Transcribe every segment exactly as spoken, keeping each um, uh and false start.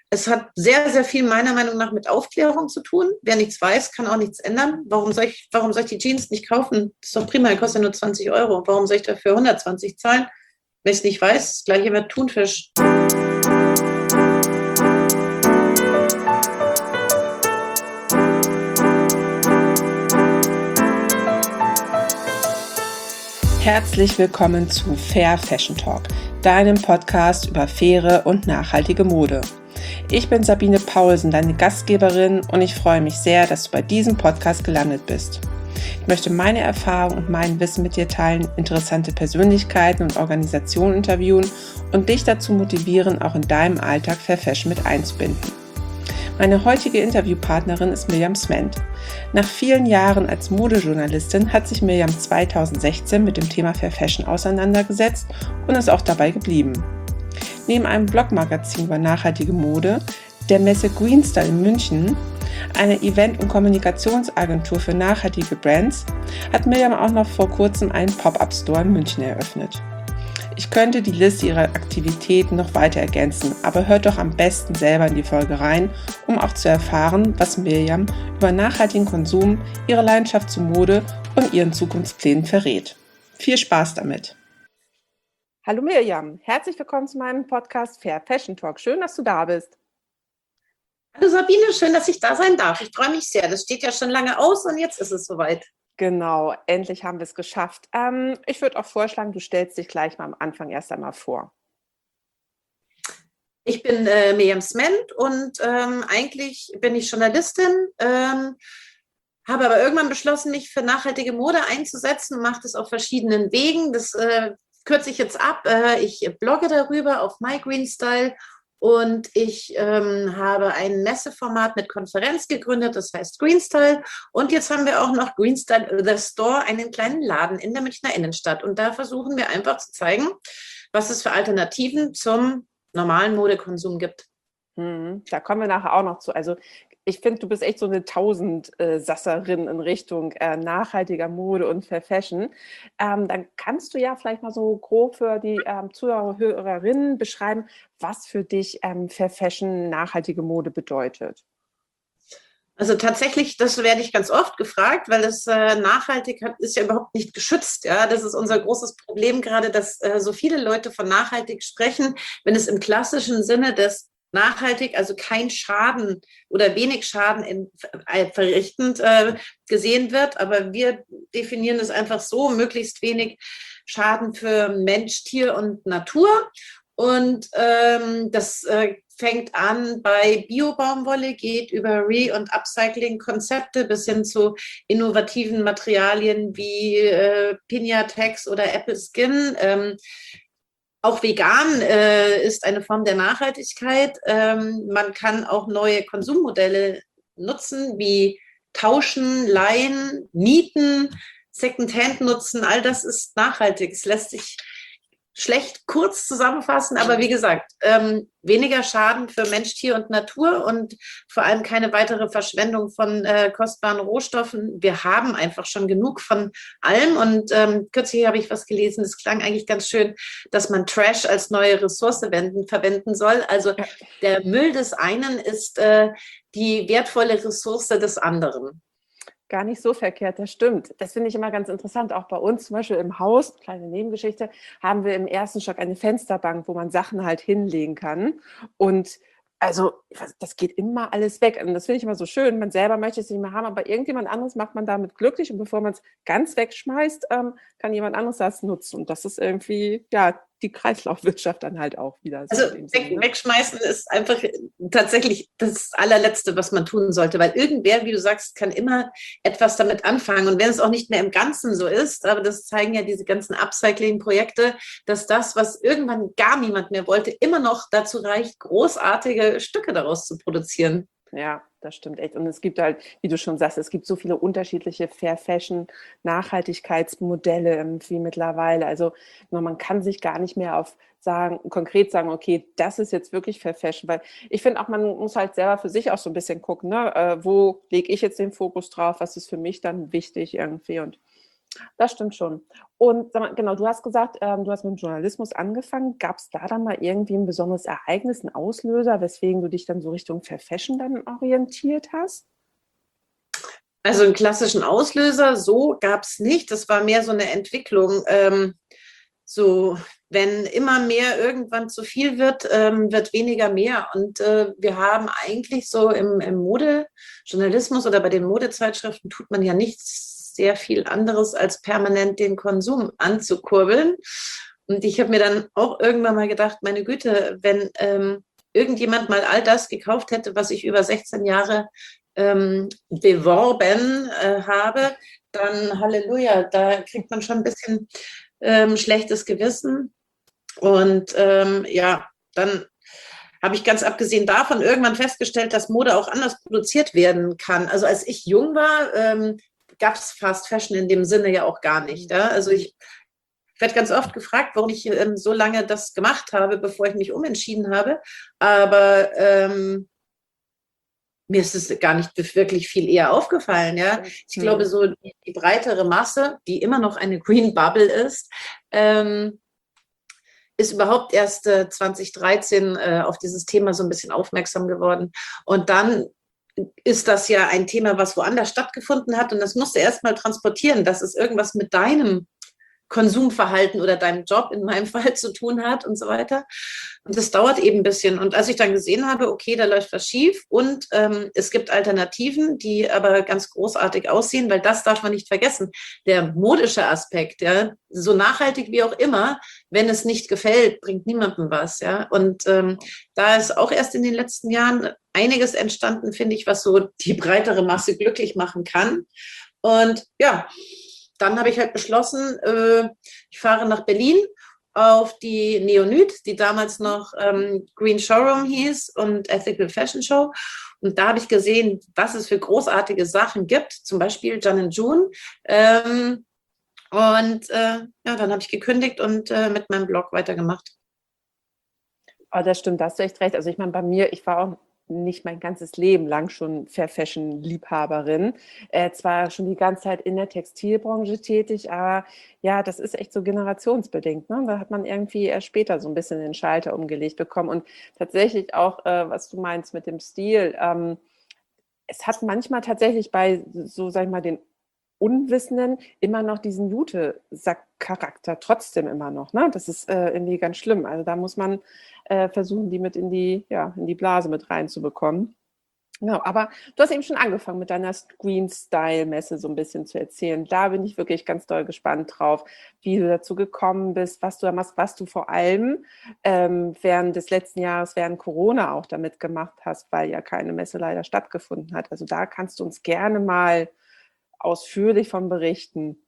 Es hat sehr, sehr viel meiner Meinung nach mit Aufklärung zu tun. Wer nichts weiß, kann auch nichts ändern. Warum soll ich, warum soll ich die Jeans nicht kaufen? Das ist doch prima, die kostet ja nur zwanzig Euro. Warum soll ich dafür hundertzwanzig zahlen? Wenn ich es nicht weiß, das gleiche mit Thunfisch. Herzlich willkommen zu Fair Fashion Talk, deinem Podcast über faire und nachhaltige Mode. Ich bin Sabine Paulsen, deine Gastgeberin, und ich freue mich sehr, dass du bei diesem Podcast gelandet bist. Ich möchte meine Erfahrungen und mein Wissen mit dir teilen, interessante Persönlichkeiten und Organisationen interviewen und dich dazu motivieren, auch in deinem Alltag Fair Fashion mit einzubinden. Meine heutige Interviewpartnerin ist Mirjam Sment. Nach vielen Jahren als Modejournalistin hat sich Mirjam zweitausendsechzehn mit dem Thema Fair Fashion auseinandergesetzt und ist auch dabei geblieben. Neben einem Blogmagazin über nachhaltige Mode, der Messe Green Style in München, einer Event- und Kommunikationsagentur für nachhaltige Brands, hat Mirjam auch noch vor kurzem einen Pop-up-Store in München eröffnet. Ich könnte die Liste ihrer Aktivitäten noch weiter ergänzen, aber hört doch am besten selber in die Folge rein, um auch zu erfahren, was Mirjam über nachhaltigen Konsum, ihre Leidenschaft zur Mode und ihren Zukunftsplänen verrät. Viel Spaß damit! Hallo Mirjam, herzlich willkommen zu meinem Podcast Fair Fashion Talk. Schön, dass du da bist. Hallo Sabine, schön, dass ich da sein darf. Ich freue mich sehr. Das steht ja schon lange aus und jetzt ist es soweit. Genau, endlich haben wir es geschafft. Ähm, ich würde auch vorschlagen, du stellst dich gleich mal am Anfang erst einmal vor. Ich bin äh, Mirjam Sment und ähm, eigentlich bin ich Journalistin, ähm, habe aber irgendwann beschlossen, mich für nachhaltige Mode einzusetzen und mache das auf verschiedenen Wegen. Das äh, kürze ich jetzt ab. Äh, ich blogge darüber auf MyGreenStyle. Und ich ähm, habe ein Messeformat mit Konferenz gegründet, das heißt GreenStyle. Und jetzt haben wir auch noch GreenStyle The Store, einen kleinen Laden in der Münchner Innenstadt. Und da versuchen wir einfach zu zeigen, was es für Alternativen zum normalen Modekonsum gibt. Hm, da kommen wir nachher auch noch zu. Also ich finde, du bist echt so eine Tausendsasserin in Richtung äh, nachhaltiger Mode und Fair Fashion. Ähm, dann kannst du ja vielleicht mal so grob für die ähm, Zuhörer, Hörerinnen beschreiben, was für dich ähm, Fair Fashion, nachhaltige Mode bedeutet. Also tatsächlich, das werde ich ganz oft gefragt, weil das äh, nachhaltig hat, ist ja überhaupt nicht geschützt. Ja, das ist unser großes Problem gerade, dass äh, so viele Leute von nachhaltig sprechen, wenn es im klassischen Sinne des nachhaltig, also kein Schaden oder wenig Schaden in, äh, verrichtend äh, gesehen wird. Aber wir definieren es einfach so, möglichst wenig Schaden für Mensch, Tier und Natur. Und ähm, das äh, fängt an bei Bio-Baumwolle, geht über Re- und Upcycling-Konzepte bis hin zu innovativen Materialien wie äh, Pinatex oder Apple Skin. Ähm, Auch vegan äh, ist eine Form der Nachhaltigkeit. Ähm, man kann auch neue Konsummodelle nutzen, wie Tauschen, Leihen, Mieten, Secondhand nutzen. All das ist nachhaltig. Es lässt sich schlecht kurz zusammenfassen, aber wie gesagt, ähm, weniger Schaden für Mensch, Tier und Natur und vor allem keine weitere Verschwendung von äh, kostbaren Rohstoffen. Wir haben einfach schon genug von allem und ähm, kürzlich habe ich was gelesen, das klang eigentlich ganz schön, dass man Trash als neue Ressource wenden, verwenden soll. Also der Müll des einen ist äh, die wertvolle Ressource des anderen. Gar nicht so verkehrt, das stimmt. Das finde ich immer ganz interessant. Auch bei uns zum Beispiel im Haus, kleine Nebengeschichte, haben wir im ersten Stock eine Fensterbank, wo man Sachen halt hinlegen kann. Und also das geht immer alles weg. Und das finde ich immer so schön. Man selber möchte es nicht mehr haben, aber irgendjemand anderes macht man damit glücklich. Und bevor man es ganz wegschmeißt, ähm, kann jemand anderes das nutzen. Und das ist irgendwie, ja, die Kreislaufwirtschaft dann halt auch wieder. So also weg, Sinne, ne? Wegschmeißen ist einfach tatsächlich das allerletzte, was man tun sollte, weil irgendwer, wie du sagst, kann immer etwas damit anfangen. Und wenn es auch nicht mehr im Ganzen so ist, aber das zeigen ja diese ganzen Upcycling-Projekte, dass das, was irgendwann gar niemand mehr wollte, immer noch dazu reicht, großartige Stücke daraus zu produzieren. Ja, das stimmt echt. Und es gibt halt, wie du schon sagst, es gibt so viele unterschiedliche Fair Fashion Nachhaltigkeitsmodelle irgendwie mittlerweile. Also man kann sich gar nicht mehr auf sagen, konkret sagen, okay, das ist jetzt wirklich Fair Fashion, weil ich finde auch, man muss halt selber für sich auch so ein bisschen gucken, ne? Äh, wo lege ich jetzt den Fokus drauf, was ist für mich dann wichtig irgendwie und Das stimmt schon. Und sag mal, genau, du hast gesagt, ähm, du hast mit dem Journalismus angefangen. Gab es da dann mal irgendwie ein besonderes Ereignis, einen Auslöser, weswegen du dich dann so Richtung Fair Fashion dann orientiert hast? Also einen klassischen Auslöser, so gab es nicht. Das war mehr so eine Entwicklung. Ähm, so, wenn immer mehr irgendwann zu viel wird, ähm, wird weniger mehr. Und äh, wir haben eigentlich so im, im Modejournalismus oder bei den Modezeitschriften tut man ja nichts sehr viel anderes, als permanent den Konsum anzukurbeln. Und ich habe mir dann auch irgendwann mal gedacht, meine Güte, wenn ähm, irgendjemand mal all das gekauft hätte, was ich über sechzehn Jahre ähm, beworben äh, habe, dann Halleluja, da kriegt man schon ein bisschen ähm, schlechtes Gewissen. Und ähm, ja, dann habe ich ganz abgesehen davon irgendwann festgestellt, dass Mode auch anders produziert werden kann. Also als ich jung war, ähm, gab es Fast Fashion in dem Sinne ja auch gar nicht. Ja? Also ich werde ganz oft gefragt, warum ich ähm, so lange das gemacht habe, bevor ich mich umentschieden habe. Aber ähm, mir ist es gar nicht wirklich viel eher aufgefallen. Ja? Ich glaube, so die, die breitere Masse, die immer noch eine Green Bubble ist, ähm, ist überhaupt erst äh, zwanzig dreizehn äh, auf dieses Thema so ein bisschen aufmerksam geworden. Und dann ist das ja ein Thema, was woanders stattgefunden hat. Und das musst du erst mal transportieren, dass es irgendwas mit deinem Konsumverhalten oder deinem Job in meinem Fall zu tun hat und so weiter. Und das dauert eben ein bisschen. Und als ich dann gesehen habe, okay, da läuft was schief und ähm, es gibt Alternativen, die aber ganz großartig aussehen, weil das darf man nicht vergessen. Der modische Aspekt, ja, so nachhaltig wie auch immer, wenn es nicht gefällt, bringt niemandem was. Ja. Und ähm, da ist auch erst in den letzten Jahren einiges entstanden, finde ich, was so die breitere Masse glücklich machen kann. Und ja, dann habe ich halt beschlossen, äh, ich fahre nach Berlin auf die Neonyd, die damals noch ähm, Green Showroom hieß und Ethical Fashion Show. Und da habe ich gesehen, was es für großartige Sachen gibt, zum Beispiel Jan and June. Ähm, und äh, ja, dann habe ich gekündigt und äh, mit meinem Blog weitergemacht. Oh, das stimmt, da hast du echt recht. Also ich meine, bei mir, ich war auch nicht mein ganzes Leben lang schon Fair Fashion Liebhaberin. Äh, zwar schon die ganze Zeit in der Textilbranche tätig, aber ja, das ist echt so generationsbedingt. Ne? Da hat man irgendwie erst später so ein bisschen den Schalter umgelegt bekommen. Und tatsächlich auch, äh, was du meinst mit dem Stil, ähm, es hat manchmal tatsächlich bei so, sag ich mal, den Unwissenden immer noch diesen Jute-Sack-Charakter trotzdem immer noch. Ne? Das ist äh, irgendwie ganz schlimm. Also da muss man äh, versuchen, die mit in die, ja, in die Blase mit reinzubekommen. Genau, aber du hast eben schon angefangen mit deiner Green-Style-Messe so ein bisschen zu erzählen. Da bin ich wirklich ganz doll gespannt drauf, wie du dazu gekommen bist, was du da machst, was du vor allem ähm, während des letzten Jahres, während Corona auch damit gemacht hast, weil ja keine Messe leider stattgefunden hat. Also da kannst du uns gerne mal ausführlich von berichten.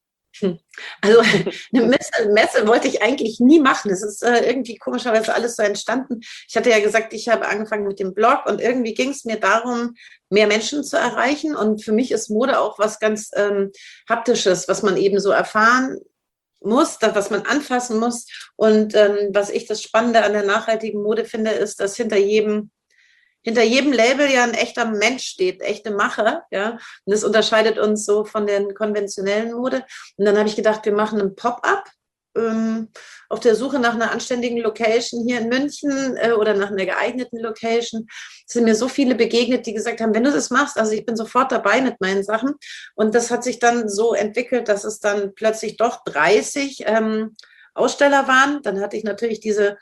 Also eine Messe, Messe wollte ich eigentlich nie machen. Das ist äh, irgendwie komischerweise alles so entstanden. Ich hatte ja gesagt, ich habe angefangen mit dem Blog und irgendwie ging es mir darum, mehr Menschen zu erreichen. Und für mich ist Mode auch was ganz ähm, Haptisches, was man eben so erfahren muss, das, was man anfassen muss. Und ähm, was ich das Spannende an der nachhaltigen Mode finde, ist, dass hinter jedem hinter jedem Label ja ein echter Mensch steht, echte Macher, ja. Und das unterscheidet uns so von den konventionellen Mode. Und dann habe ich gedacht, wir machen einen Pop-up ähm, auf der Suche nach einer anständigen Location hier in München äh, oder nach einer geeigneten Location. Es sind mir so viele begegnet, die gesagt haben, wenn du das machst, also ich bin sofort dabei mit meinen Sachen. Und das hat sich dann so entwickelt, dass es dann plötzlich doch dreißig ähm, Aussteller waren. Dann hatte ich natürlich diese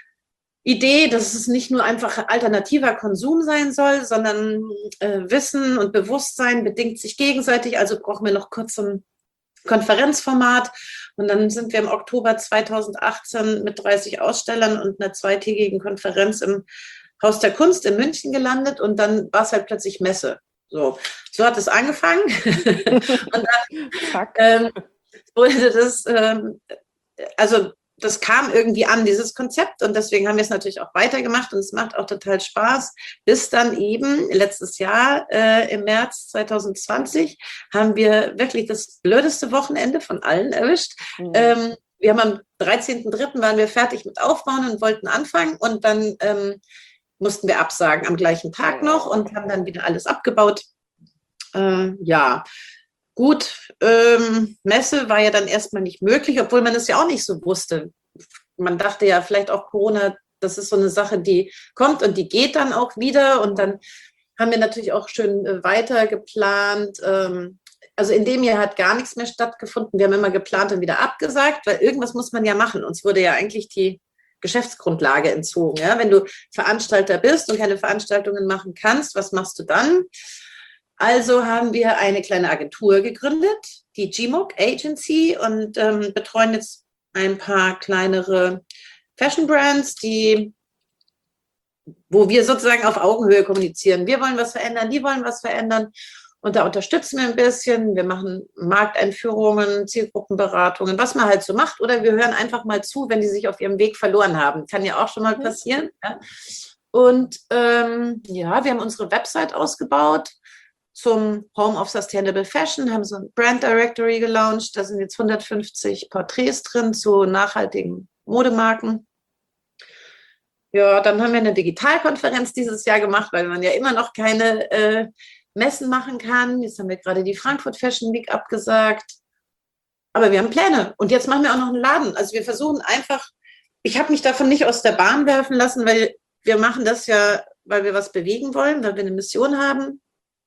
Idee, dass es nicht nur einfach alternativer Konsum sein soll, sondern äh, Wissen und Bewusstsein bedingt sich gegenseitig. Also brauchen wir noch kurz so ein Konferenzformat. Und dann sind wir im Oktober zweitausendachtzehn mit dreißig Ausstellern und einer zweitägigen Konferenz im Haus der Kunst in München gelandet. Und dann war es halt plötzlich Messe. So, so hat es angefangen. Und dann ähm, wurde das, ähm, also das kam irgendwie an, dieses Konzept, und deswegen haben wir es natürlich auch weitergemacht und es macht auch total Spaß, bis dann eben letztes Jahr äh, im März zweitausendzwanzig haben wir wirklich das blödeste Wochenende von allen erwischt. Mhm. Ähm, wir haben am dreizehnten dritten waren wir fertig mit Aufbauen und wollten anfangen und dann ähm, mussten wir absagen am gleichen Tag noch und haben dann wieder alles abgebaut. Äh, ja, Gut, ähm, Messe war ja dann erstmal nicht möglich, obwohl man es ja auch nicht so wusste. Man dachte ja vielleicht auch Corona, das ist so eine Sache, die kommt und die geht dann auch wieder. Und dann haben wir natürlich auch schön äh, weiter geplant. Ähm, also in dem Jahr hat gar nichts mehr stattgefunden. Wir haben immer geplant und wieder abgesagt, weil irgendwas muss man ja machen. Uns wurde ja eigentlich die Geschäftsgrundlage entzogen. Ja? Wenn du Veranstalter bist und keine Veranstaltungen machen kannst, was machst du dann? Also haben wir eine kleine Agentur gegründet, die G M O C Agency, und ähm, betreuen jetzt ein paar kleinere Fashion Brands, die, wo wir sozusagen auf Augenhöhe kommunizieren. Wir wollen was verändern, die wollen was verändern. Und da unterstützen wir ein bisschen. Wir machen Markteinführungen, Zielgruppenberatungen, was man halt so macht. Oder wir hören einfach mal zu, wenn die sich auf ihrem Weg verloren haben. Kann ja auch schon mal passieren. Ja. Und ähm, ja, wir haben unsere Website ausgebaut zum Home of Sustainable Fashion, haben so ein Brand Directory gelauncht. Da sind jetzt hundertfünfzig Porträts drin zu nachhaltigen Modemarken. Ja, dann haben wir eine Digitalkonferenz dieses Jahr gemacht, weil man ja immer noch keine äh, Messen machen kann. Jetzt haben wir gerade die Frankfurt Fashion Week abgesagt. Aber wir haben Pläne. Und jetzt machen wir auch noch einen Laden. Also wir versuchen einfach, ich habe mich davon nicht aus der Bahn werfen lassen, weil wir machen das ja, weil wir was bewegen wollen, weil wir eine Mission haben.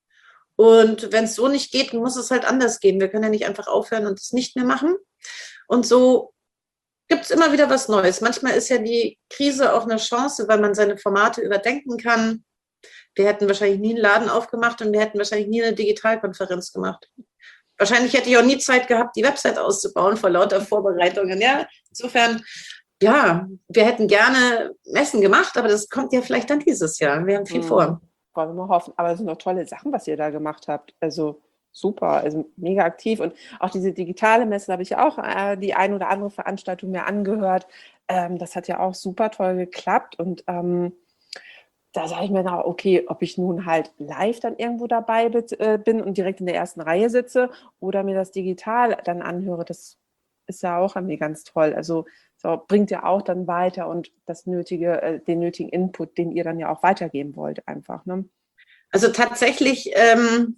Und wenn es so nicht geht, muss es halt anders gehen. Wir können ja nicht einfach aufhören und es nicht mehr machen. Und so gibt es immer wieder was Neues. Manchmal ist ja die Krise auch eine Chance, weil man seine Formate überdenken kann. Wir hätten wahrscheinlich nie einen Laden aufgemacht und wir hätten wahrscheinlich nie eine Digitalkonferenz gemacht. Wahrscheinlich hätte ich auch nie Zeit gehabt, die Website auszubauen vor lauter Vorbereitungen. Ja, insofern, ja, wir hätten gerne Messen gemacht, aber das kommt ja vielleicht dann dieses Jahr. Wir haben viel mhm. vor. Wollen wir mal hoffen. Aber es sind doch tolle Sachen, was ihr da gemacht habt. Also super, also mega aktiv. Und auch diese digitale Messe, da habe ich auch äh, die ein oder andere Veranstaltung mir angehört. Ähm, das hat ja auch super toll geklappt. Und ähm, da sage ich mir dann, okay, ob ich nun halt live dann irgendwo dabei bin und direkt in der ersten Reihe sitze oder mir das digital dann anhöre, das ist ja auch irgendwie ganz toll. Also so, bringt ja auch dann weiter und das nötige, den nötigen Input, den ihr dann ja auch weitergeben wollt, einfach. Ne? Also tatsächlich ähm,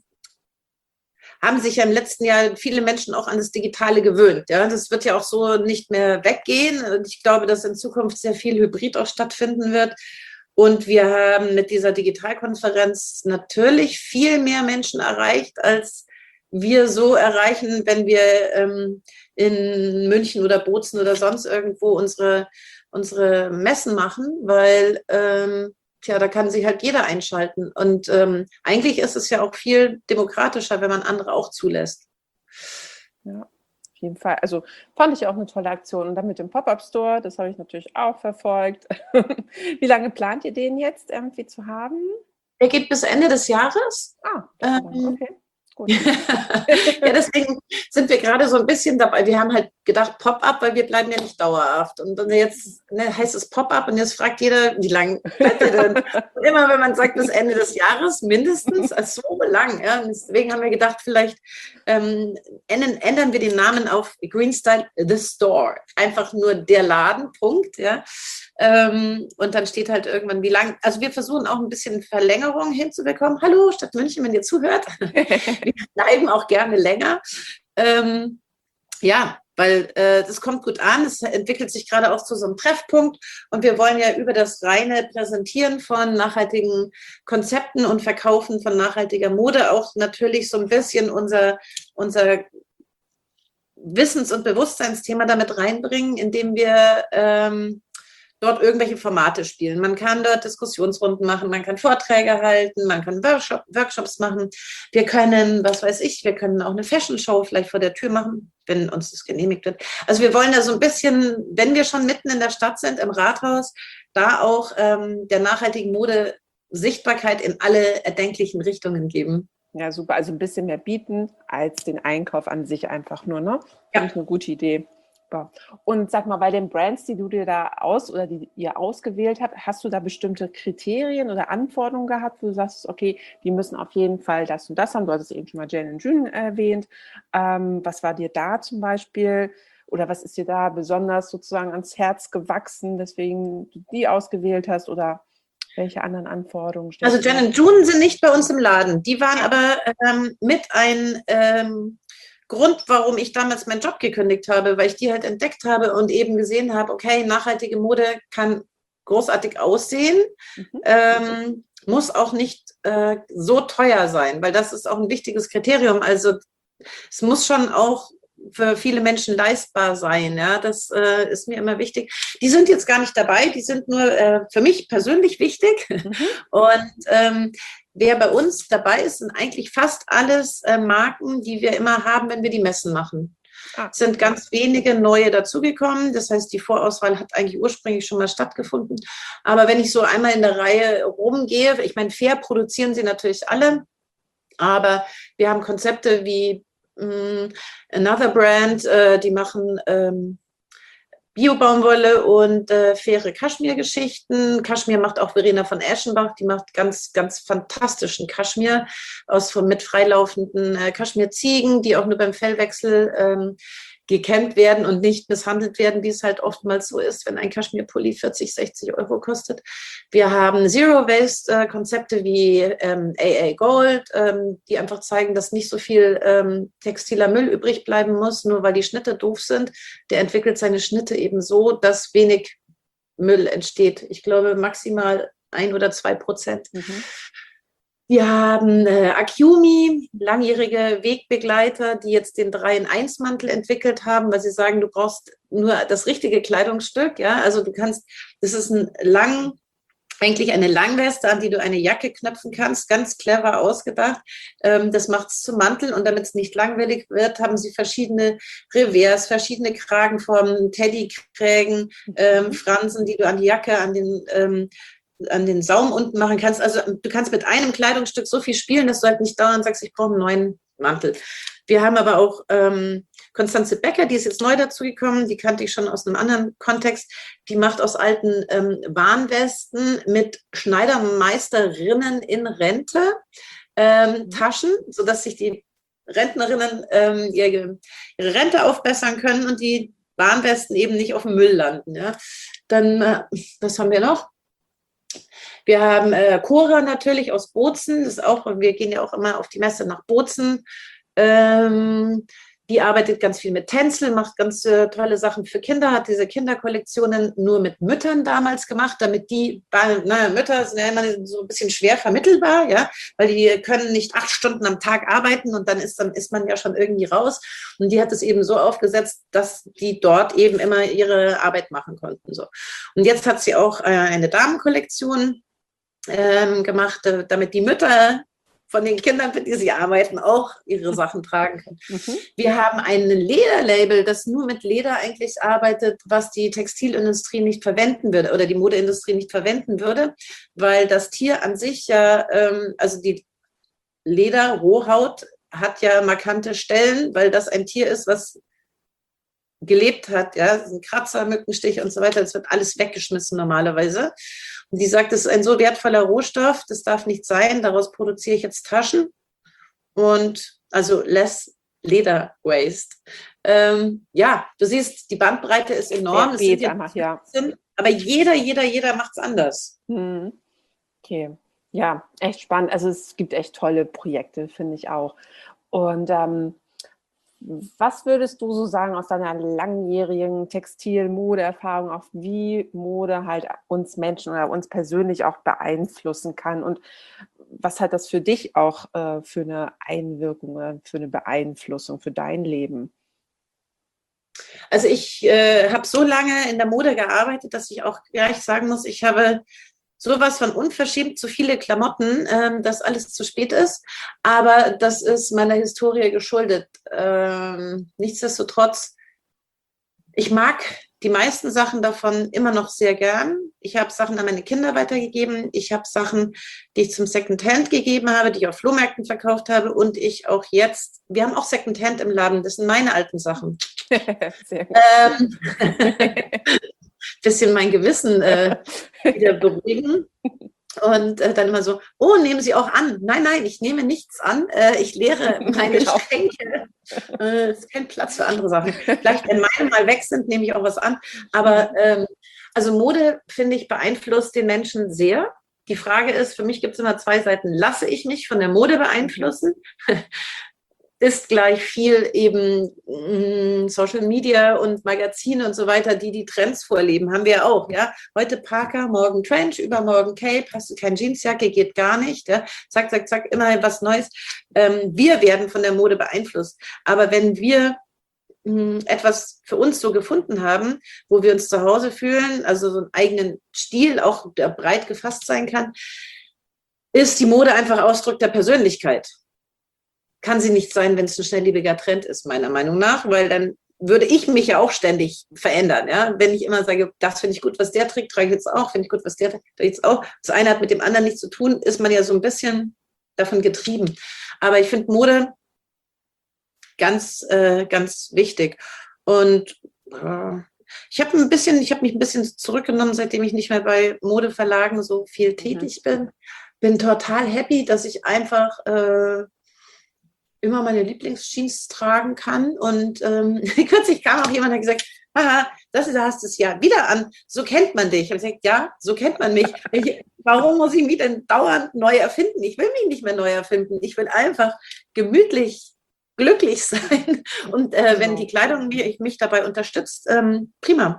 haben sich ja im letzten Jahr viele Menschen auch an das Digitale gewöhnt. Ja? Das wird ja auch so nicht mehr weggehen. Und ich glaube, dass in Zukunft sehr viel Hybrid auch stattfinden wird. Und wir haben mit dieser Digitalkonferenz natürlich viel mehr Menschen erreicht, als wir so erreichen, wenn wir ähm, in München oder Bozen oder sonst irgendwo unsere, unsere Messen machen, weil ähm, tja, da kann sich halt jeder einschalten. Und ähm, eigentlich ist es ja auch viel demokratischer, wenn man andere auch zulässt. Ja. Auf jeden Fall. Also fand ich auch eine tolle Aktion. Und dann mit dem Pop-Up-Store, das habe ich natürlich auch verfolgt. Wie lange plant ihr den jetzt irgendwie zu haben? Der geht bis Ende des Jahres. Ah, ähm, okay. Gut. Ja, deswegen sind wir gerade so ein bisschen dabei. Wir haben halt gedacht Pop-up, weil wir bleiben ja nicht dauerhaft. Und dann jetzt ne, heißt es Pop-up und jetzt fragt jeder, wie lange bleibt ihr denn? Und immer wenn man sagt, bis Ende des Jahres mindestens, also so lang. Ja. Und deswegen haben wir gedacht, vielleicht ähm, ändern, ändern wir den Namen auf Green Style The Store. Einfach nur der Laden, Punkt. Ja. Ähm, und dann steht halt irgendwann, wie lang. Also wir versuchen auch ein bisschen Verlängerung hinzubekommen. Hallo, Stadt München, wenn ihr zuhört. Wir bleiben auch gerne länger. Ähm, ja, weil äh, das kommt gut an. Es entwickelt sich gerade auch zu so einem Treffpunkt. Und wir wollen ja über das reine Präsentieren von nachhaltigen Konzepten und Verkaufen von nachhaltiger Mode auch natürlich so ein bisschen unser, unser Wissens- und Bewusstseinsthema damit reinbringen, indem wir ähm, dort irgendwelche Formate spielen. Man kann dort Diskussionsrunden machen, man kann Vorträge halten, man kann Workshop, Workshops machen. Wir können, was weiß ich, wir können auch eine Fashion-Show vielleicht vor der Tür machen, wenn uns das genehmigt wird. Also wir wollen da so ein bisschen, wenn wir schon mitten in der Stadt sind, im Rathaus, da auch ähm, der nachhaltigen Mode Sichtbarkeit in alle erdenklichen Richtungen geben. Ja, super. Also ein bisschen mehr bieten als den Einkauf an sich einfach nur, ne? Ja. Finde ich eine gute Idee. Und sag mal, bei den Brands, die du dir da aus oder die ihr ausgewählt habt, hast du da bestimmte Kriterien oder Anforderungen gehabt, wo du sagst, okay, die müssen auf jeden Fall das und das haben. Du hattest eben schon mal Jane and June erwähnt. Ähm, was war dir da zum Beispiel oder was ist dir da besonders sozusagen ans Herz gewachsen, weswegen du die ausgewählt hast oder? Welche anderen Anforderungen stellen Also Jen und June sind nicht bei uns im Laden. Die waren aber ähm, mit ein ähm, Grund, warum ich damals meinen Job gekündigt habe, weil ich die halt entdeckt habe und eben gesehen habe, okay, nachhaltige Mode kann großartig aussehen, Mhm. ähm, muss auch nicht äh, so teuer sein, weil das ist auch ein wichtiges Kriterium. Also es muss schon auch für viele Menschen leistbar sein. Ja, das äh, ist mir immer wichtig. Die sind jetzt gar nicht dabei, die sind nur äh, für mich persönlich wichtig. Mhm. Und ähm, wer bei uns dabei ist, sind eigentlich fast alles äh, Marken, die wir immer haben, wenn wir die Messen machen. Ah, es sind ganz wenige neue dazugekommen. Das heißt, die Vorauswahl hat eigentlich ursprünglich schon mal stattgefunden. Aber wenn ich so einmal in der Reihe rumgehe, ich meine, fair produzieren sie natürlich alle. Aber wir haben Konzepte wie mh, Another Brand, äh, die machen ähm, Bio-Baumwolle und äh, faire Kaschmir-Geschichten. Kaschmir macht auch Verena von Eschenbach, die macht ganz, ganz fantastischen Kaschmir aus von mit freilaufenden äh, Kaschmir-Ziegen, die auch nur beim Fellwechsel ähm, gekämmt werden und nicht misshandelt werden, wie es halt oftmals so ist, wenn ein Kaschmir-Pulli vierzig, sechzig Euro kostet. Wir haben Zero-Waste-Konzepte wie ähm, A A Gold, ähm, die einfach zeigen, dass nicht so viel ähm, textiler Müll übrig bleiben muss, nur weil die Schnitte doof sind. Der entwickelt seine Schnitte eben so, dass wenig Müll entsteht. Ich glaube maximal ein oder zwei Prozent. Mhm. Wir haben äh, Akumi, langjährige Wegbegleiter, die jetzt den drei in eins Mantel entwickelt haben, weil sie sagen, du brauchst nur das richtige Kleidungsstück. Ja, also du kannst, das ist ein lang, eigentlich eine Langweste, an die du eine Jacke knöpfen kannst, ganz clever ausgedacht. Ähm, das macht es zum Mantel und damit es nicht langweilig wird, haben sie verschiedene Revers, verschiedene Kragenformen, Teddykrägen, ähm, Fransen, die du an die Jacke, an den ähm, an den Saum unten machen kannst. Also du kannst mit einem Kleidungsstück so viel spielen, dass du halt nicht dauernd sagst, ich brauche einen neuen Mantel. Wir haben aber auch ähm, Konstanze Becker, die ist jetzt neu dazugekommen, die kannte ich schon aus einem anderen Kontext. Die macht aus alten ähm, Warnwesten mit Schneidermeisterinnen in Rente ähm, Taschen, sodass sich die Rentnerinnen ähm, ihre, ihre Rente aufbessern können und die Warnwesten eben nicht auf dem Müll landen. Ja. Dann, äh, was haben wir noch? Wir haben äh, Cora natürlich aus Bozen, das ist auch, wir gehen ja auch immer auf die Messe nach Bozen. Ähm, die arbeitet ganz viel mit Tänzel, macht ganz äh, tolle Sachen für Kinder, hat diese Kinderkollektionen nur mit Müttern damals gemacht, damit die, na, Mütter sind ja immer so ein bisschen schwer vermittelbar, ja, weil die können nicht acht Stunden am Tag arbeiten und dann ist, dann ist man ja schon irgendwie raus. Und die hat es eben so aufgesetzt, dass die dort eben immer ihre Arbeit machen konnten. So. Und jetzt hat sie auch äh, eine Damenkollektion ähm, gemacht, äh, damit die Mütter von den Kindern, für die sie arbeiten, auch ihre Sachen tragen können. Mhm. Wir haben ein Lederlabel, das nur mit Leder eigentlich arbeitet, was die Textilindustrie nicht verwenden würde oder die Modeindustrie nicht verwenden würde, weil das Tier an sich ja, ähm, also die Lederrohhaut hat ja markante Stellen, weil das ein Tier ist, was gelebt hat, ja, ein Kratzer, Mückenstich und so weiter, das wird alles weggeschmissen normalerweise. Und die sagt, das ist ein so wertvoller Rohstoff, das darf nicht sein, daraus produziere ich jetzt Taschen und also less Leder Waste. Ähm, ja, du siehst, die Bandbreite ist enorm. Das sind einfach, ja. Aber jeder, jeder, jeder macht es anders. Hm. Okay, ja, echt spannend. Also es gibt echt tolle Projekte, finde ich auch. Und ähm, was würdest du so sagen aus deiner langjährigen Textil-Mode-Erfahrung, auch wie Mode halt uns Menschen oder uns persönlich auch beeinflussen kann und was hat das für dich auch äh, für eine Einwirkung oder für eine Beeinflussung für dein Leben? Also ich äh, habe so lange in der Mode gearbeitet, dass ich auch gleich sagen muss, ich habe sowas von unverschämt zu viele Klamotten, ähm, dass alles zu spät ist. Aber das ist meiner Historie geschuldet. Ähm, nichtsdestotrotz, ich mag die meisten Sachen davon immer noch sehr gern. Ich habe Sachen an meine Kinder weitergegeben. Ich habe Sachen, die ich zum Secondhand gegeben habe, die ich auf Flohmärkten verkauft habe. Und ich auch jetzt, wir haben auch Secondhand im Laden. Das sind meine alten Sachen. Sehr gut. Ähm, bisschen mein Gewissen äh, wieder beruhigen und äh, dann immer so, oh, nehmen Sie auch an. Nein, nein, ich nehme nichts an. Äh, ich leere meine genau. Schränke. Äh, es ist kein Platz für andere Sachen. Vielleicht, wenn meine mal weg sind, nehme ich auch was an. Aber ähm, also Mode, finde ich, beeinflusst den Menschen sehr. die Frage ist, für mich gibt es immer zwei Seiten. Lasse ich mich von der Mode beeinflussen? Ist gleich viel eben mh, Social Media und Magazine und so weiter, die die Trends vorleben, haben wir ja auch, ja. Heute Parker, morgen Trench, übermorgen Cape, hast du keine Jeansjacke, geht gar nicht, ja. Zack, zack, zack, immer was Neues. Ähm, wir werden von der Mode beeinflusst. Aber wenn wir mh, etwas für uns so gefunden haben, wo wir uns zu Hause fühlen, also so einen eigenen Stil, auch der breit gefasst sein kann, ist die Mode einfach Ausdruck der Persönlichkeit. Kann sie nicht sein, wenn es ein schnelllebiger Trend ist, meiner Meinung nach, weil dann würde ich mich ja auch ständig verändern. Ja? Wenn ich immer sage, das finde ich gut, was der trägt, trage ich jetzt auch, finde ich gut, was der trägt, trage ich jetzt auch. Das eine hat mit dem anderen nichts zu tun, ist man ja so ein bisschen davon getrieben. Aber ich finde Mode ganz, äh, ganz wichtig. Und äh, ich habe ein bisschen, ich habe mich ein bisschen zurückgenommen, seitdem ich nicht mehr bei Modeverlagen so viel tätig mhm. bin. Bin total happy, dass ich einfach äh, immer meine Lieblingsjeans tragen kann. Und ähm, kürzlich kam auch jemand, der gesagt, haha, das ist, hast du es ja wieder an. So kennt man dich. Ich habe gesagt, ja, so kennt man mich. Ich, warum muss ich mich denn dauernd neu erfinden? Ich will mich nicht mehr neu erfinden. Ich will einfach gemütlich, glücklich sein. Und äh, wenn die Kleidung mich, mich dabei unterstützt, ähm, prima.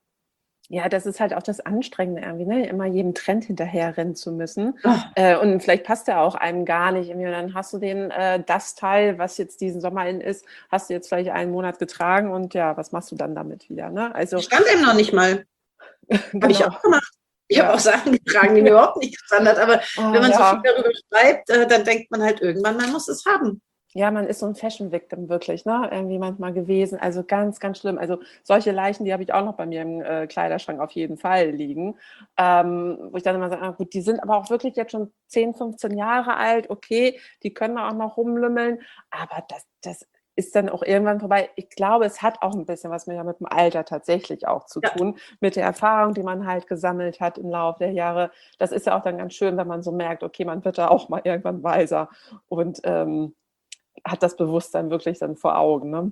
Ja, das ist halt auch das Anstrengende irgendwie, ne? Immer jedem Trend hinterher rennen zu müssen. Oh. Äh, und vielleicht passt der auch einem gar nicht. Und dann hast du den, äh, das Teil, was jetzt diesen Sommer in ist, hast du jetzt vielleicht einen Monat getragen und ja, was machst du dann damit wieder? Ne? Also, ich stand eben noch nicht mal. Genau. Habe ich auch gemacht. Ich ja. habe auch Sachen getragen, die mir überhaupt nicht gestanden hat. Aber oh, wenn man ja. so viel darüber schreibt, äh, dann denkt man halt irgendwann, man muss es haben. Ja, man ist so ein Fashion-Victim wirklich, ne? Irgendwie manchmal gewesen. Also ganz, ganz schlimm. Also solche Leichen, die habe ich auch noch bei mir im äh, Kleiderschrank auf jeden Fall liegen. Ähm, wo ich dann immer sage, ah, gut, die sind aber auch wirklich jetzt schon zehn, fünfzehn Jahre alt. Okay, die können auch noch rumlümmeln. Aber das, das ist dann auch irgendwann vorbei. Ich glaube, es hat auch ein bisschen was mit, ja, mit dem Alter tatsächlich auch zu ja. tun. Mit der Erfahrung, die man halt gesammelt hat im Laufe der Jahre. Das ist ja auch dann ganz schön, wenn man so merkt, okay, man wird da auch mal irgendwann weiser. Und ähm, hat das Bewusstsein wirklich dann vor Augen, ne?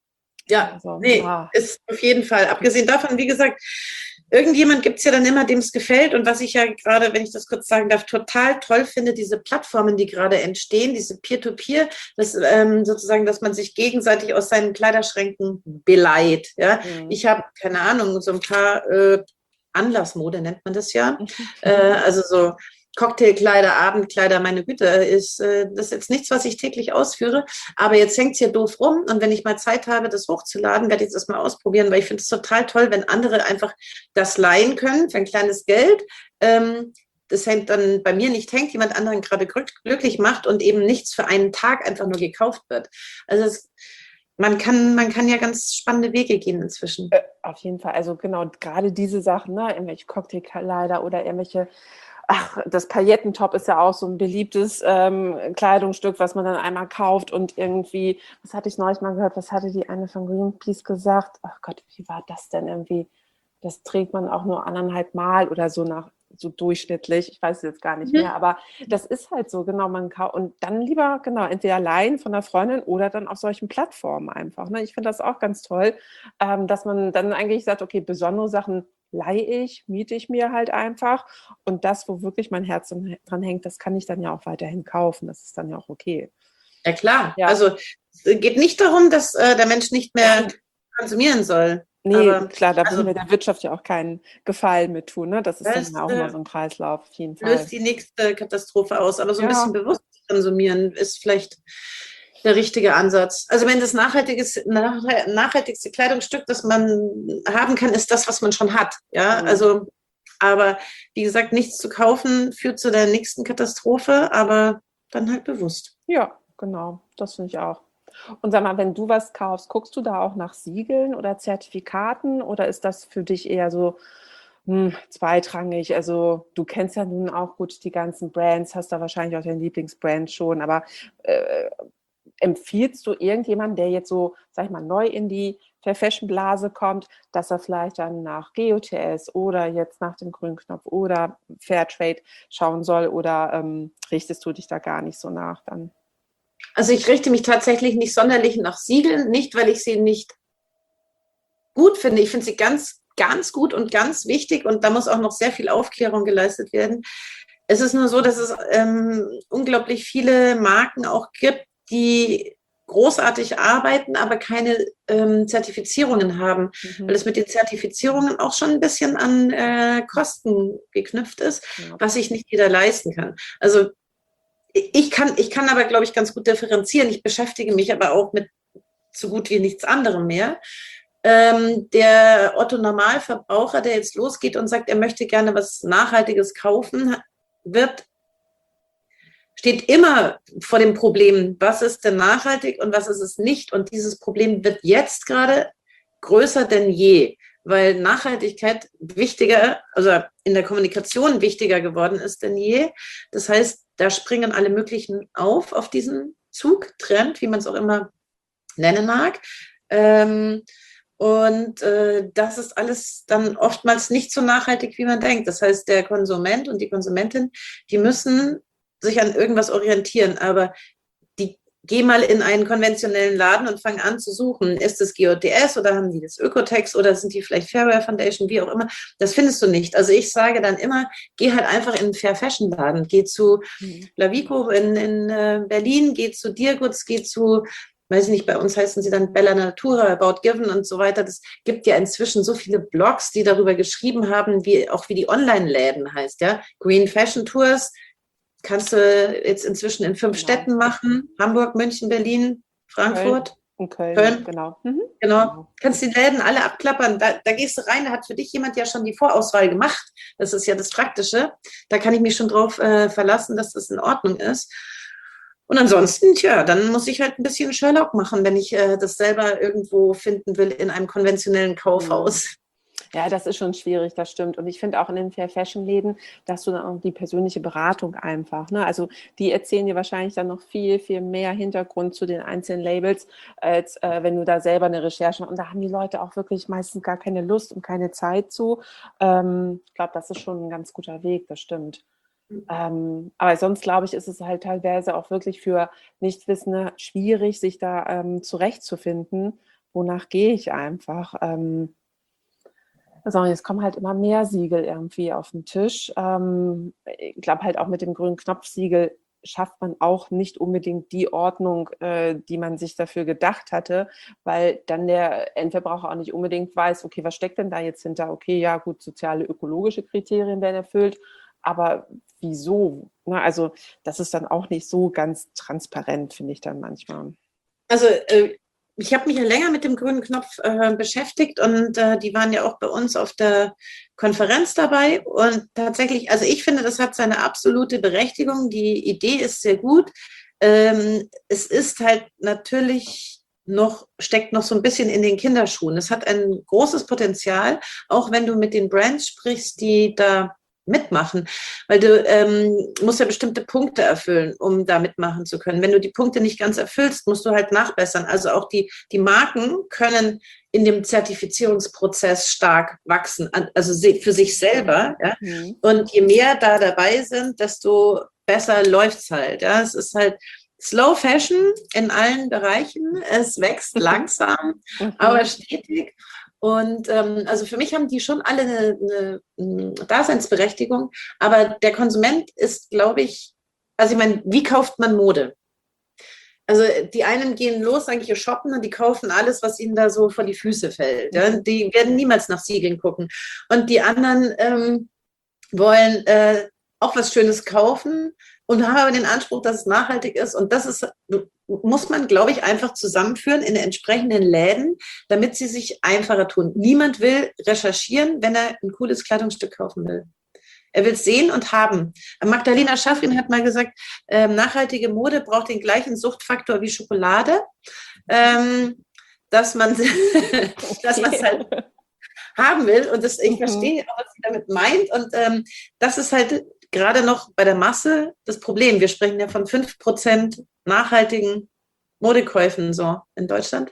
Ja, also, nee, ah. ist auf jeden Fall. Abgesehen davon, wie gesagt, irgendjemand gibt es ja dann immer, dem es gefällt. Und was ich ja gerade, wenn ich das kurz sagen darf, total toll finde, diese Plattformen, die gerade entstehen, diese Peer-to-Peer, das, ähm, sozusagen, dass man sich gegenseitig aus seinen Kleiderschränken beleiht. Ja? Mhm. Ich habe, keine Ahnung, so ein paar äh, Anlassmode nennt man das ja. äh, also so Cocktailkleider, Abendkleider, meine Güte, ist äh, das ist jetzt nichts, was ich täglich ausführe, aber jetzt hängt es hier doof rum und wenn ich mal Zeit habe, das hochzuladen, werde ich das mal ausprobieren, weil ich finde es total toll, wenn andere einfach das leihen können für ein kleines Geld. Ähm, das hängt dann bei mir nicht hängt, jemand anderen gerade glücklich macht und eben nichts für einen Tag einfach nur gekauft wird. Also es, man kann, man kann ja ganz spannende Wege gehen inzwischen. Äh, auf jeden Fall, also genau, gerade diese Sachen, ne, irgendwelche Cocktailkleider oder irgendwelche Ach, das Paillettentop ist ja auch so ein beliebtes ähm, Kleidungsstück, was man dann einmal kauft und irgendwie, was hatte ich neulich mal gehört, was hatte die eine von Greenpeace gesagt? Ach Gott, wie war das denn irgendwie? Das trägt man auch nur anderthalb Mal oder so nach, so durchschnittlich. Ich weiß es jetzt gar nicht mhm. mehr, aber das ist halt so, genau, man kauft und dann lieber, genau, entweder allein von der Freundin oder dann auf solchen Plattformen einfach. Ne? Ich finde das auch ganz toll, ähm, dass man dann eigentlich sagt, okay, besondere Sachen leihe ich, miete ich mir halt einfach und das, wo wirklich mein Herz dran hängt, das kann ich dann ja auch weiterhin kaufen. Das ist dann ja auch okay. Ja klar, ja. Also es geht nicht darum, dass äh, der Mensch nicht mehr konsumieren soll. Nee, aber, klar, da also, will wir der Wirtschaft ja auch keinen Gefallen mit tun. Ne? Das ist dann ja auch immer so ein Kreislauf, auf jeden Fall. Löst die nächste Katastrophe aus, aber so ein ja. bisschen bewusst konsumieren ist vielleicht der richtige Ansatz. Also wenn das nachhaltiges, nachhaltigste Kleidungsstück, das man haben kann, ist das, was man schon hat. Ja, mhm. also, aber wie gesagt, nichts zu kaufen führt zu der nächsten Katastrophe, aber dann halt bewusst. Ja, genau. Das finde ich auch. Und sag mal, wenn du was kaufst, guckst du da auch nach Siegeln oder Zertifikaten oder ist das für dich eher so hm, zweitrangig? Also du kennst ja nun auch gut die ganzen Brands, hast da wahrscheinlich auch deinen Lieblingsbrand schon, aber äh, empfiehlst du irgendjemanden, der jetzt so, sag ich mal, neu in die Fair-Fashion-Blase kommt, dass er vielleicht dann nach G O T S oder jetzt nach dem grünen Knopf oder Fairtrade schauen soll oder ähm, richtest du dich da gar nicht so nach dann? Also ich richte mich tatsächlich nicht sonderlich nach Siegeln, nicht, weil ich sie nicht gut finde. Ich finde sie ganz, ganz gut und ganz wichtig und da muss auch noch sehr viel Aufklärung geleistet werden. Es ist nur so, dass es ähm, unglaublich viele Marken auch gibt, die großartig arbeiten, aber keine ähm, Zertifizierungen haben, mhm. weil es mit den Zertifizierungen auch schon ein bisschen an äh, Kosten geknüpft ist, ja. was sich nicht jeder leisten kann. Also ich kann, ich kann aber, glaube ich, ganz gut differenzieren. Ich beschäftige mich aber auch mit so gut wie nichts anderem mehr. Ähm, der Otto-Normalverbraucher, der jetzt losgeht und sagt, er möchte gerne was Nachhaltiges kaufen, wird steht immer vor dem Problem, was ist denn nachhaltig und was ist es nicht. Und dieses Problem wird jetzt gerade größer denn je, weil Nachhaltigkeit wichtiger, also in der Kommunikation wichtiger geworden ist denn je. Das heißt, da springen alle möglichen auf, auf diesen Zug, Trend, wie man es auch immer nennen mag. Ähm, und äh, das ist alles dann oftmals nicht so nachhaltig, wie man denkt. Das heißt, der Konsument und die Konsumentin, die müssen sich an irgendwas orientieren, aber die geh mal in einen konventionellen Laden und fang an zu suchen. Ist es G O T S oder haben die das Ökotex oder sind die vielleicht Fairwear Foundation, wie auch immer. Das findest du nicht. Also ich sage dann immer, geh halt einfach in einen Fair Fashion Laden. Geh zu mhm. Lavico in, in äh, Berlin, geh zu Dirgoods, geh zu, weiß ich nicht, bei uns heißen sie dann Bella Natura, About Given und so weiter. Das gibt ja inzwischen so viele Blogs, die darüber geschrieben haben, wie auch wie die Online-Läden heißt, ja. Green Fashion Tours kannst du jetzt inzwischen in fünf genau. Städten machen. Hamburg, München, Berlin, Frankfurt. Und Köln, Köln. genau. Mhm. Genau. Kannst die Läden alle abklappern. Da, da gehst du rein, da hat für dich jemand ja schon die Vorauswahl gemacht. Das ist ja das Praktische. Da kann ich mich schon drauf äh, verlassen, dass das in Ordnung ist. Und ansonsten, tja, dann muss ich halt ein bisschen Sherlock machen, wenn ich äh, das selber irgendwo finden will in einem konventionellen Kaufhaus. Mhm. Ja, das ist schon schwierig, das stimmt. Und ich finde auch in den Fair-Fashion-Läden, dass du dann auch die persönliche Beratung einfach, ne? Also die erzählen dir wahrscheinlich dann noch viel, viel mehr Hintergrund zu den einzelnen Labels, als äh, wenn du da selber eine Recherche machst. Und da haben die Leute auch wirklich meistens gar keine Lust und keine Zeit zu. Ähm, ich glaube, das ist schon ein ganz guter Weg, das stimmt. Mhm. Ähm, aber sonst, glaube ich, ist es halt teilweise auch wirklich für Nichtwissende schwierig, sich da ähm, zurechtzufinden. Wonach gehe ich einfach? Ähm, Also jetzt kommen halt immer mehr Siegel irgendwie auf den Tisch. Ähm, ich glaube halt auch mit dem grünen Knopfsiegel schafft man auch nicht unbedingt die Ordnung, äh, die man sich dafür gedacht hatte, weil dann der Endverbraucher auch nicht unbedingt weiß, okay, was steckt denn da jetzt hinter? Okay, ja gut, soziale, ökologische Kriterien werden erfüllt, aber wieso? Na, also das ist dann auch nicht so ganz transparent, finde ich dann manchmal. Also äh ich habe mich ja länger mit dem grünen Knopf äh, beschäftigt und äh, die waren ja auch bei uns auf der Konferenz dabei und tatsächlich, also ich finde, das hat seine absolute Berechtigung. Die Idee ist sehr gut. Ähm, es ist halt natürlich noch, steckt noch so ein bisschen in den Kinderschuhen. Es hat ein großes Potenzial, auch wenn du mit den Brands sprichst, die da mitmachen, weil du ähm, musst ja bestimmte Punkte erfüllen, um da mitmachen zu können. Wenn du die Punkte nicht ganz erfüllst, musst du halt nachbessern. Also auch die, die Marken können in dem Zertifizierungsprozess stark wachsen, also für sich selber. Ja? Mhm. Und je mehr da dabei sind, desto besser läuft's halt. Ja? Es ist halt Slow Fashion in allen Bereichen. Es wächst langsam, mhm. aber stetig. Und ähm, also für mich haben die schon alle eine, eine, eine Daseinsberechtigung, aber der Konsument ist, glaube ich, also ich meine, wie kauft man Mode? Also die einen gehen los, sagen hier shoppen und die kaufen alles, was ihnen da so vor die Füße fällt. Ja? Die werden niemals nach Siegeln gucken. Und die anderen ähm, wollen äh, auch was Schönes kaufen und haben aber den Anspruch, dass es nachhaltig ist. Und das ist, muss man, glaube ich, einfach zusammenführen in den entsprechenden Läden, damit sie sich einfacher tun. Niemand will recherchieren, wenn er ein cooles Kleidungsstück kaufen will. Er will es sehen und haben. Magdalena Schafrin hat mal gesagt, äh, nachhaltige Mode braucht den gleichen Suchtfaktor wie Schokolade, ähm, dass man dass man es halt haben will. Und das, ich verstehe auch, was sie damit meint. Und ähm, das ist halt gerade noch bei der Masse das Problem. Wir sprechen ja von fünf Prozent nachhaltigen Modekäufen so in Deutschland.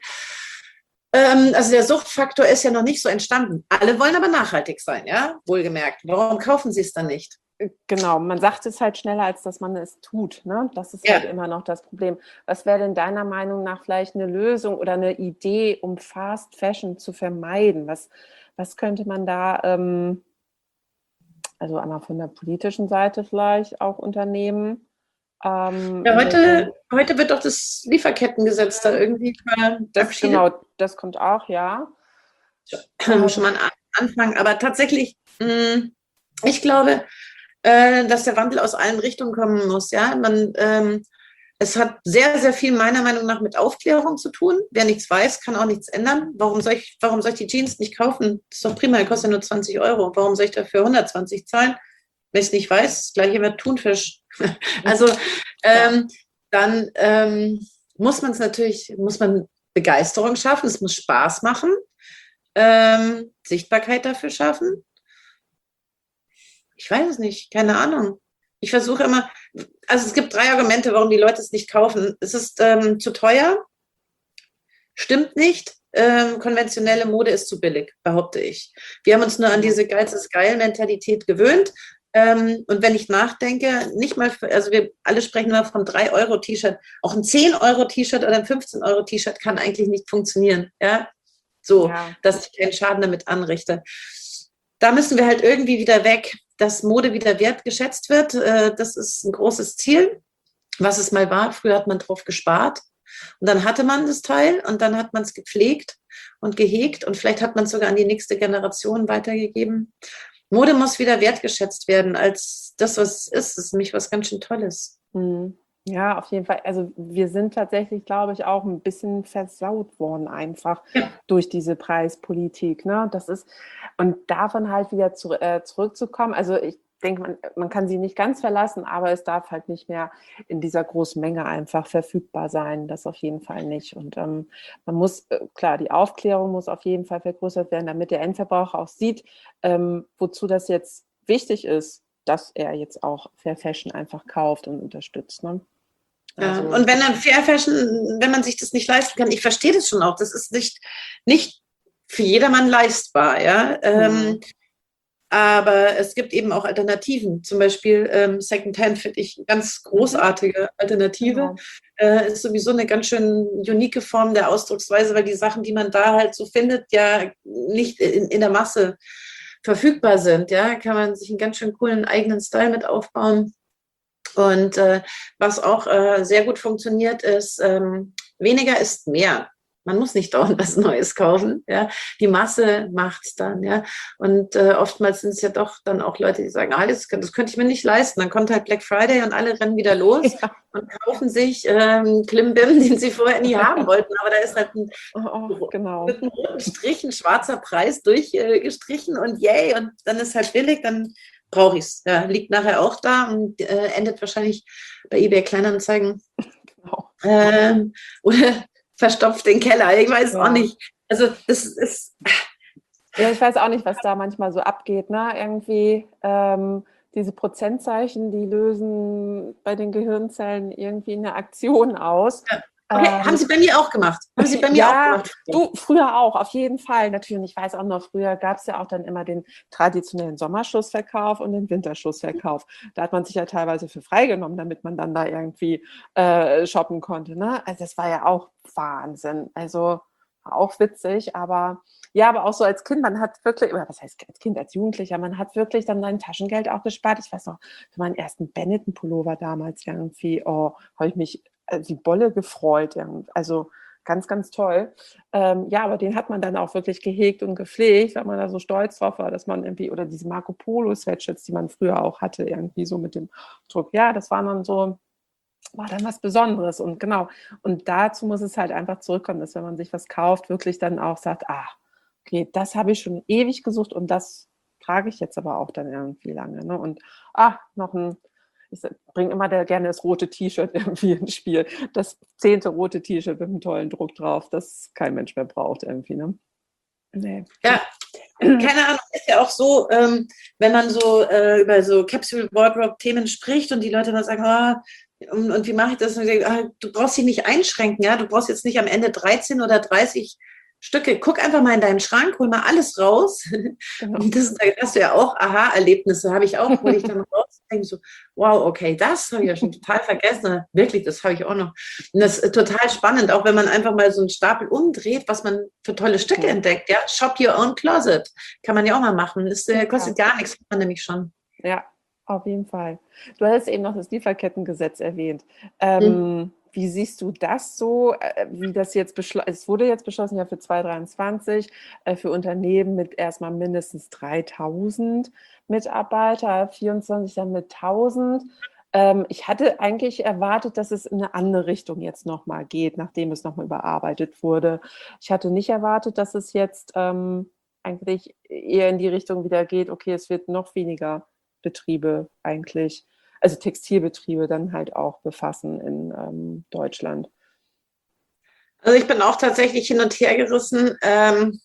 Ähm, also der Suchtfaktor ist ja noch nicht so entstanden. Alle wollen aber nachhaltig sein, ja, wohlgemerkt. Warum kaufen sie es dann nicht? Genau, man sagt es halt schneller, als dass man es tut. Ne? Das ist ja. halt immer noch das Problem. Was wäre denn deiner Meinung nach vielleicht eine Lösung oder eine Idee, um Fast Fashion zu vermeiden? Was, was könnte man da... Ähm Also einmal von der politischen Seite vielleicht auch Unternehmen. Ähm, Ja, heute, heute wird doch das Lieferkettengesetz da irgendwie das, genau, das kommt auch, ja. Ähm, schon mal ein Anfang. Aber tatsächlich, mh, ich glaube, äh, dass der Wandel aus allen Richtungen kommen muss. Ja, man, ähm, es hat sehr, sehr viel meiner Meinung nach mit Aufklärung zu tun. Wer nichts weiß, kann auch nichts ändern. Warum soll ich, warum soll ich die Jeans nicht kaufen? Das ist doch prima, die kostet ja nur zwanzig Euro. Warum soll ich dafür hundertzwanzig zahlen? Wenn ich es nicht weiß, das gleiche mit Thunfisch. Also ähm, dann ähm, muss man es natürlich, muss man Begeisterung schaffen, es muss Spaß machen, ähm, Sichtbarkeit dafür schaffen. Ich weiß es nicht, keine Ahnung. Ich versuche immer, also es gibt drei Argumente, warum die Leute es nicht kaufen. Es ist ähm, zu teuer, stimmt nicht. Ähm, konventionelle Mode ist zu billig, behaupte ich. Wir haben uns nur an diese Geiz ist geil Mentalität gewöhnt. Ähm, und wenn ich nachdenke, nicht mal, für, also wir alle sprechen immer von drei Euro T-Shirt. Auch ein zehn Euro T-Shirt oder ein fünfzehn Euro T-Shirt kann eigentlich nicht funktionieren. Ja, so, ja, dass ich keinen Schaden damit anrichte. Da müssen wir halt irgendwie wieder weg, dass Mode wieder wertgeschätzt wird. Das ist ein großes Ziel, was es mal war. Früher hat man drauf gespart und dann hatte man das Teil und dann hat man es gepflegt und gehegt und vielleicht hat man es sogar an die nächste Generation weitergegeben. Mode muss wieder wertgeschätzt werden als das, was es ist. Das ist nämlich was ganz schön Tolles. Mhm. Ja, auf jeden Fall. Also wir sind tatsächlich, glaube ich, auch ein bisschen versaut worden einfach ja. durch diese Preispolitik. Ne? Das ist, und davon halt wieder zu, äh, zurückzukommen. Also ich denke, man, man kann sie nicht ganz verlassen, aber es darf halt nicht mehr in dieser großen Menge einfach verfügbar sein. Das auf jeden Fall nicht. Und ähm, man muss, äh, klar, die Aufklärung muss auf jeden Fall vergrößert werden, damit der Endverbraucher auch sieht, ähm, wozu das jetzt wichtig ist, dass er jetzt auch Fair Fashion einfach kauft und unterstützt. Ne? Also. Ja, und wenn dann Fair Fashion, wenn man sich das nicht leisten kann, ich verstehe das schon auch, das ist nicht, nicht für jedermann leistbar, ja. Mhm. Ähm, aber es gibt eben auch Alternativen. Zum Beispiel ähm, Secondhand finde ich eine ganz großartige Alternative. Genau. Äh, ist sowieso eine ganz schön unique Form der Ausdrucksweise, weil die Sachen, die man da halt so findet, ja nicht in, in der Masse verfügbar sind. Ja, kann man sich einen ganz schön coolen eigenen Style mit aufbauen. Und äh, was auch äh, sehr gut funktioniert, ist, ähm, weniger ist mehr. Man muss nicht dauernd was Neues kaufen. Ja? Die Masse macht's dann. Ja? Und äh, oftmals sind es ja doch dann auch Leute, die sagen, ah, das, das könnte ich mir nicht leisten. Dann kommt halt Black Friday und alle rennen wieder los ja. und kaufen sich ähm, Klimbim, den sie vorher nie haben wollten. Aber da ist halt ein, oh, oh, genau. mit einem roten Strich ein schwarzer Preis durchgestrichen äh, und yay, und dann ist halt billig, dann brauche ich es. Ja, liegt nachher auch da und äh, endet wahrscheinlich bei eBay Kleinanzeigen. Genau. Ähm, oder verstopft den Keller. Ich weiß ja. auch nicht. Also das ist... Ja, ich weiß auch nicht, was da manchmal so abgeht. Ne? Irgendwie ähm, diese Prozentzeichen, die lösen bei den Gehirnzellen irgendwie eine Aktion aus. Ja. Okay, ähm, haben Sie bei mir auch gemacht? Haben Sie bei mir ja, auch gemacht? Du, früher auch, auf jeden Fall. Natürlich, ich weiß auch noch, früher gab es ja auch dann immer den traditionellen Sommerschussverkauf und den Winterschussverkauf. Da hat man sich ja teilweise für freigenommen, damit man dann da irgendwie äh, shoppen konnte. Ne? Also das war ja auch Wahnsinn. Also auch witzig, aber ja, aber auch so als Kind, man hat wirklich, oder was heißt als Kind, als Jugendlicher, man hat wirklich dann sein Taschengeld auch gespart. Ich weiß noch, für meinen ersten Benetton-Pullover damals irgendwie, oh, habe ich mich die Bolle gefreut. Also ganz, ganz toll. Ähm, ja, aber den hat man dann auch wirklich gehegt und gepflegt, weil man da so stolz drauf war, dass man irgendwie, oder diese Marco Polo Sweatshirts, die man früher auch hatte, irgendwie so mit dem Druck. Ja, das war dann so, war dann was Besonderes. Und genau, und dazu muss es halt einfach zurückkommen, dass wenn man sich was kauft, wirklich dann auch sagt, ah, okay, das habe ich schon ewig gesucht und das trage ich jetzt aber auch dann irgendwie lange. Ne? Und ah, noch ein Ich bringe immer da gerne das rote T-Shirt irgendwie ins Spiel. Das zehnte rote T-Shirt mit einem tollen Druck drauf, das kein Mensch mehr braucht irgendwie. Ne? Nee. Ja, keine Ahnung, ist ja auch so, ähm, wenn man so äh, über so Capsule Wardrobe Themen spricht und die Leute dann sagen, ah, und, und wie mache ich das? Und ich denke, ah, du brauchst dich nicht einschränken, ja, du brauchst jetzt nicht am Ende dreizehn oder dreißig Stücke. Guck einfach mal in deinen Schrank, hol mal alles raus. Genau. Und das, da hast du ja auch Aha-Erlebnisse, habe ich auch, hol ich dann raus und denke so, wow, okay, das habe ich ja schon total vergessen. Wirklich, das habe ich auch noch. Und das ist total spannend, auch wenn man einfach mal so einen Stapel umdreht, was man für tolle Stücke okay. entdeckt. Ja, Shop your own closet. Kann man ja auch mal machen. Das äh, kostet gar nichts, hat man nämlich schon. Ja, auf jeden Fall. Du hattest eben noch das Lieferkettengesetz erwähnt. Hm. Ähm, wie siehst du das so, äh, wie das jetzt beschlossen, es wurde jetzt beschlossen ja für zwanzig dreiundzwanzig, äh, für Unternehmen mit erstmal mindestens dreitausend Mitarbeiter, vierundzwanzig dann mit tausend. Ähm, ich hatte eigentlich erwartet, dass es in eine andere Richtung jetzt nochmal geht, nachdem es nochmal überarbeitet wurde. Ich hatte nicht erwartet, dass es jetzt ähm, eigentlich eher in die Richtung wieder geht, okay, es wird noch weniger Betriebe eigentlich, also Textilbetriebe dann halt auch befassen in ähm, Deutschland. Also ich bin auch tatsächlich hin und her gerissen. Ähm,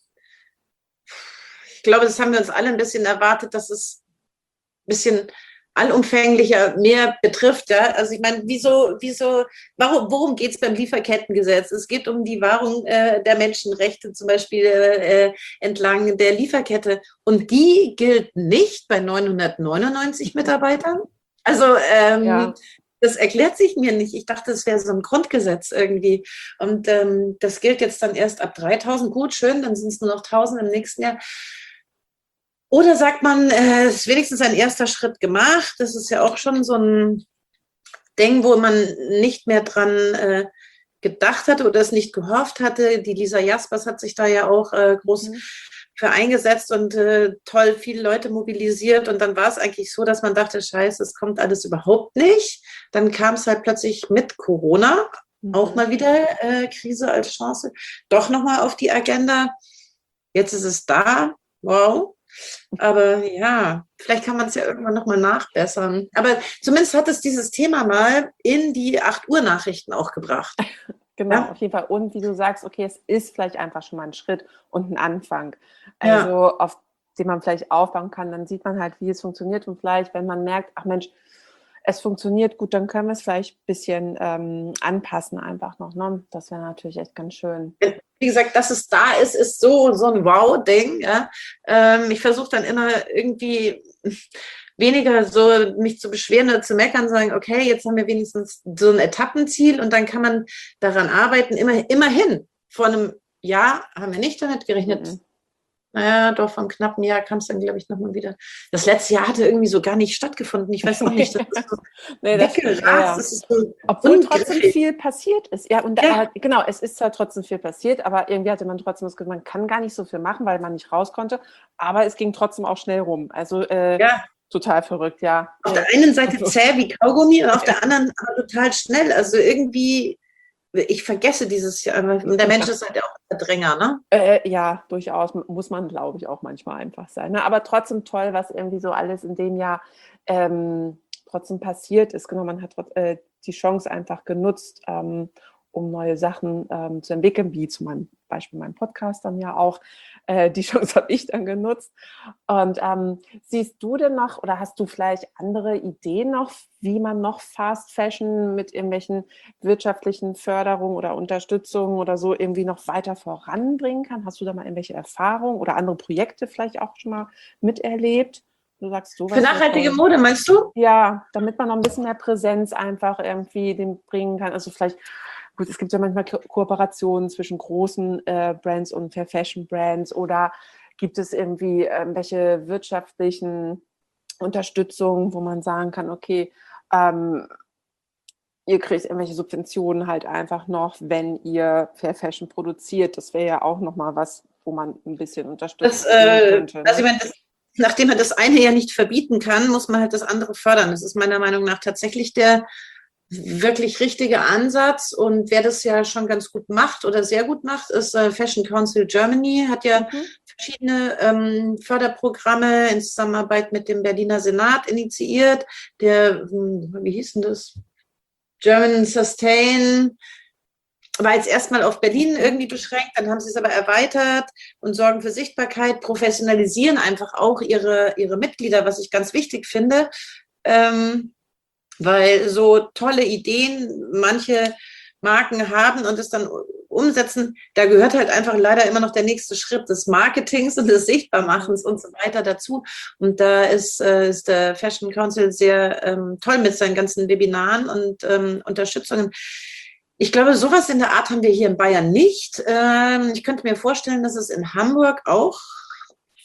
ich glaube, das haben wir uns alle ein bisschen erwartet, dass es ein bisschen allumfänglicher mehr betrifft. Ja? Also ich meine, wieso, wieso, warum, worum geht es beim Lieferkettengesetz? Es geht um die Wahrung äh, der Menschenrechte, zum Beispiel äh, entlang der Lieferkette. Und die gilt nicht bei neunhundertneunundneunzig Mitarbeitern. Also ähm, Ja. das erklärt sich mir nicht. Ich dachte, es wäre so ein Grundgesetz irgendwie. Und ähm, das gilt jetzt dann erst ab dreitausend. Gut, schön, dann sind es nur noch tausend im nächsten Jahr. Oder sagt man, äh, es ist wenigstens ein erster Schritt gemacht. Das ist ja auch schon so ein Ding, wo man nicht mehr dran äh, gedacht hatte oder es nicht gehofft hatte. Die Lisa Jaspers hat sich da ja auch äh, groß mhm. für eingesetzt und äh, toll viele Leute mobilisiert. Und dann war es eigentlich so, dass man dachte, scheiße, es kommt alles überhaupt nicht. Dann kam es halt plötzlich mit Corona, mhm. auch mal wieder äh, Krise als Chance, doch nochmal auf die Agenda. Jetzt ist es da. Wow. Aber ja, vielleicht kann man es ja irgendwann nochmal nachbessern. Aber zumindest hat es dieses Thema mal in die acht Uhr Nachrichten auch gebracht. Genau, ja? Auf jeden Fall. Und wie du sagst, okay, es ist vielleicht einfach schon mal ein Schritt und ein Anfang. Also ja. auf den man vielleicht aufbauen kann, dann sieht man halt, wie es funktioniert. Und vielleicht, wenn man merkt, ach Mensch, es funktioniert gut, dann können wir es vielleicht ein bisschen ähm, anpassen einfach noch. Ne? Das wäre natürlich echt ganz schön. Wie gesagt, dass es da ist, ist so, so ein Wow-Ding. Ja? Ähm, ich versuche dann immer irgendwie weniger so mich zu beschweren oder zu meckern, sagen, okay, jetzt haben wir wenigstens so ein Etappenziel und dann kann man daran arbeiten. Immer, immerhin, vor einem Jahr haben wir nicht damit gerechnet. Mhm. Naja, doch, vom knappen Jahr kam es dann, glaube ich, nochmal wieder. Das letzte Jahr hatte irgendwie so gar nicht stattgefunden. Ich weiß auch nicht. Das ist so nee, das stimmt, ja, ja. Das ist so obwohl ungriffig. Trotzdem viel passiert ist. Ja, und ja. Da, genau, es ist zwar trotzdem viel passiert, aber irgendwie hatte man trotzdem das Gefühl, man kann gar nicht so viel machen, weil man nicht raus konnte. Aber es ging trotzdem auch schnell rum. Also äh, ja. Total verrückt, ja. Auf der einen Seite zäh wie Kaugummi und auf der anderen aber total schnell. Also irgendwie... Ich vergesse dieses Jahr, der Mensch ist halt auch ein Verdränger, ne? Äh, ja, durchaus, muss man, glaube ich, auch manchmal einfach sein. Ne? Aber trotzdem toll, was irgendwie so alles in dem Jahr ähm, trotzdem passiert ist. Genau, man hat äh, die Chance einfach genutzt, ähm, um neue Sachen ähm, zu entwickeln, wie zum Beispiel meinem Podcast dann ja auch. Äh, die Chance habe ich dann genutzt. Und ähm, siehst du denn noch oder hast du vielleicht andere Ideen noch, wie man noch Fast Fashion mit irgendwelchen wirtschaftlichen Förderungen oder Unterstützungen oder so irgendwie noch weiter voranbringen kann? Hast du da mal irgendwelche Erfahrungen oder andere Projekte vielleicht auch schon mal miterlebt? Du sagst, sowas für nachhaltige Mode, meinst du? Ja, damit man noch ein bisschen mehr Präsenz einfach irgendwie dem bringen kann. Also vielleicht, gut, es gibt ja manchmal Ko- Kooperationen zwischen großen äh, Brands und Fair Fashion Brands oder gibt es irgendwie irgendwelche wirtschaftlichen Unterstützungen, wo man sagen kann, okay, ähm, ihr kriegt irgendwelche Subventionen halt einfach noch, wenn ihr Fair Fashion produziert. Das wäre ja auch nochmal was, wo man ein bisschen unterstützen das, äh, könnte. Ne? Also ich meine, das, nachdem man das eine ja nicht verbieten kann, muss man halt das andere fördern. Das ist meiner Meinung nach tatsächlich der wirklich richtige Ansatz. Und wer das ja schon ganz gut macht oder sehr gut macht, ist äh, Fashion Council Germany, hat ja mhm. verschiedene ähm, Förderprogramme in Zusammenarbeit mit dem Berliner Senat initiiert. Der, wie hieß denn das? German Sustain war jetzt erstmal auf Berlin irgendwie beschränkt, dann haben sie es aber erweitert und sorgen für Sichtbarkeit, professionalisieren einfach auch ihre, ihre Mitglieder, was ich ganz wichtig finde, ähm, weil so tolle Ideen manche Marken haben und es dann umsetzen, da gehört halt einfach leider immer noch der nächste Schritt des Marketings und des Sichtbarmachens und so weiter dazu. Und da ist, äh, ist der Fashion Council sehr ähm, toll mit seinen ganzen Webinaren und ähm, Unterstützungen. Ich glaube, sowas in der Art haben wir hier in Bayern nicht. Ähm, ich könnte mir vorstellen, dass es in Hamburg auch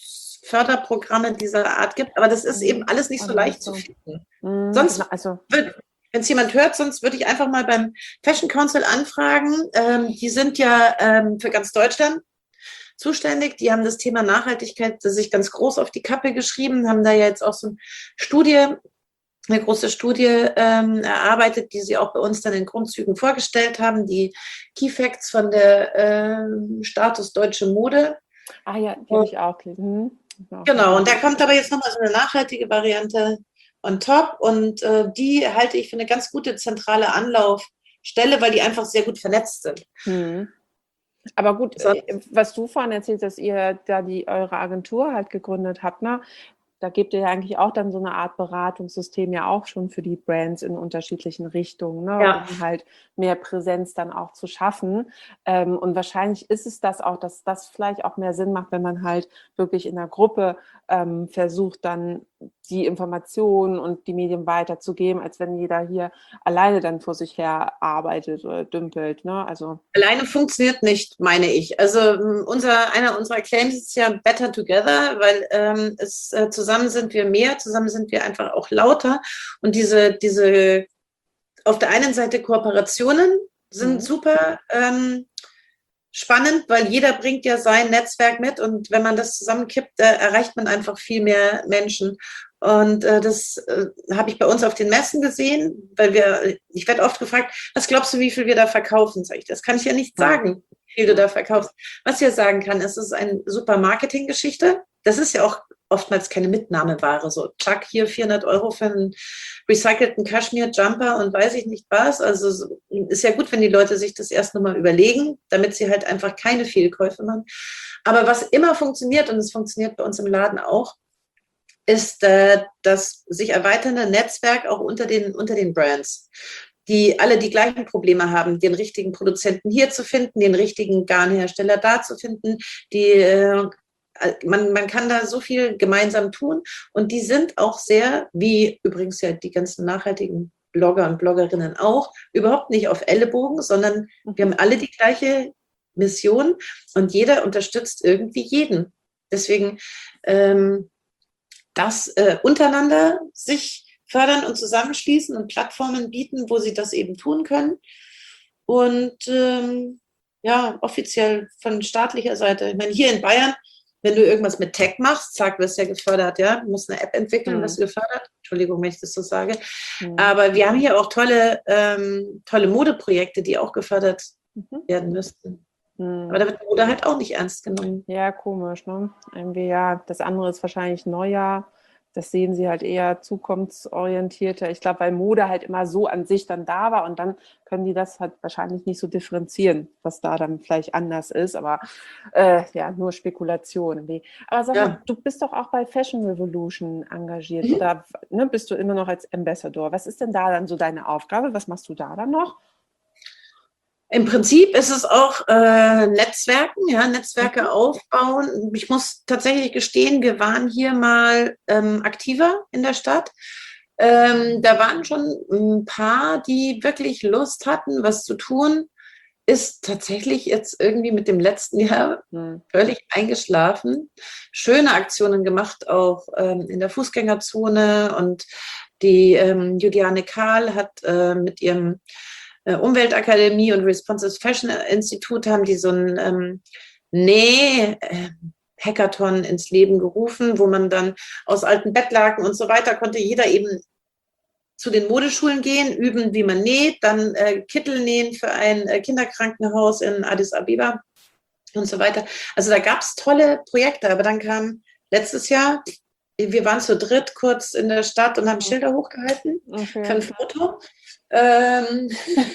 Förderprogramme dieser Art gibt, aber das ist eben alles nicht so leicht zu finden. Mhm. Sonst, also, wenn es jemand hört, sonst würde ich einfach mal beim Fashion Council anfragen. Ähm, die sind ja ähm, für ganz Deutschland zuständig. Die haben das Thema Nachhaltigkeit sich ganz groß auf die Kappe geschrieben, haben da ja jetzt auch so eine Studie, eine große Studie ähm, erarbeitet, die sie auch bei uns dann in Grundzügen vorgestellt haben, die Key Facts von der ähm, Status Deutsche Mode. Ah ja, die habe ich auch gelesen. Hm. Genau, und da kommt aber jetzt nochmal so eine nachhaltige Variante on top und äh, die halte ich für eine ganz gute zentrale Anlaufstelle, weil die einfach sehr gut vernetzt sind. Hm. Aber gut, so, was du vorhin erzählt, dass ihr da die eure Agentur halt gegründet habt, ne? Da gebt ihr ja eigentlich auch dann so eine Art Beratungssystem ja auch schon für die Brands in unterschiedlichen Richtungen, ne? Ja. Um halt mehr Präsenz dann auch zu schaffen. Ähm, und wahrscheinlich ist es das auch, dass das vielleicht auch mehr Sinn macht, wenn man halt wirklich in der Gruppe ähm, versucht, dann die Informationen und die Medien weiterzugeben, als wenn jeder hier alleine dann vor sich her arbeitet oder dümpelt, ne? Also alleine funktioniert nicht, meine ich. Also unser, einer unserer Claims ist ja Better Together, weil ähm, es äh, zusammen sind wir mehr, zusammen sind wir einfach auch lauter. Und diese, diese auf der einen Seite Kooperationen sind mhm. super ähm, spannend, weil jeder bringt ja sein Netzwerk mit und wenn man das zusammenkippt, äh, erreicht man einfach viel mehr Menschen. Und äh, das äh, habe ich bei uns auf den Messen gesehen, weil wir, ich werde oft gefragt, was glaubst du, wie viel wir da verkaufen? Sag ich, das kann ich ja nicht sagen, wie viel du da verkaufst. Was ich ja sagen kann, es ist eine super Marketinggeschichte. Das ist ja auch oftmals keine Mitnahmeware. So, Chuck, hier vierhundert Euro für einen recycelten Kaschmir-Jumper und weiß ich nicht was. Also ist ja gut, wenn die Leute sich das erst nochmal überlegen, damit sie halt einfach keine Fehlkäufe machen. Aber was immer funktioniert, und es funktioniert bei uns im Laden auch, ist äh, das sich erweiternde Netzwerk auch unter den, unter den Brands, die alle die gleichen Probleme haben, den richtigen Produzenten hier zu finden, den richtigen Garnhersteller da zu finden, die äh, Man, man kann da so viel gemeinsam tun und die sind auch sehr, wie übrigens ja die ganzen nachhaltigen Blogger und Bloggerinnen auch, überhaupt nicht auf Ellenbogen, sondern wir haben alle die gleiche Mission und jeder unterstützt irgendwie jeden. Deswegen ähm, das äh, untereinander sich fördern und zusammenschließen und Plattformen bieten, wo sie das eben tun können. Und ähm, ja, offiziell von staatlicher Seite, ich meine, hier in Bayern, wenn du irgendwas mit Tech machst, zack, wirst du ja gefördert, ja. Du musst eine App entwickeln, mhm. wirst du gefördert. Entschuldigung, wenn ich das so sage. Mhm. Aber wir haben hier auch tolle, ähm, tolle Modeprojekte, die auch gefördert mhm. werden müssten. Mhm. Aber da wird Mode halt auch nicht ernst genommen. Ja, komisch, ne? Irgendwie, ja, das andere ist wahrscheinlich Neujahr. Das sehen sie halt eher zukunftsorientierter. Ich glaube, weil Mode halt immer so an sich dann da war und dann können die das halt wahrscheinlich nicht so differenzieren, was da dann vielleicht anders ist. Aber äh, ja, nur Spekulation. Aber sag ja. mal, du bist doch auch bei Fashion Revolution engagiert. Mhm. Oder ne, bist du immer noch als Ambassador? Was ist denn da dann so deine Aufgabe? Was machst du da dann noch? Im Prinzip ist es auch äh, Netzwerken, ja, Netzwerke mhm. aufbauen. Ich muss tatsächlich gestehen, wir waren hier mal ähm, aktiver in der Stadt. Ähm, da waren schon ein paar, die wirklich Lust hatten, was zu tun. Ist tatsächlich jetzt irgendwie mit dem letzten Jahr mhm. völlig eingeschlafen. Schöne Aktionen gemacht, auch ähm, in der Fußgängerzone. Und die ähm, Juliane Kahl hat äh, mit ihrem Umweltakademie und Responsive Fashion Institut haben die so ein ähm, Näh-Hackathon ins Leben gerufen, wo man dann aus alten Bettlaken und so weiter konnte jeder eben zu den Modeschulen gehen, üben, wie man näht, dann äh, Kittel nähen für ein äh, Kinderkrankenhaus in Addis Abeba und so weiter. Also da gab es tolle Projekte, aber dann kam letztes Jahr, wir waren zu dritt kurz in der Stadt und haben Schilder hochgehalten okay. für ein Foto. Ähm,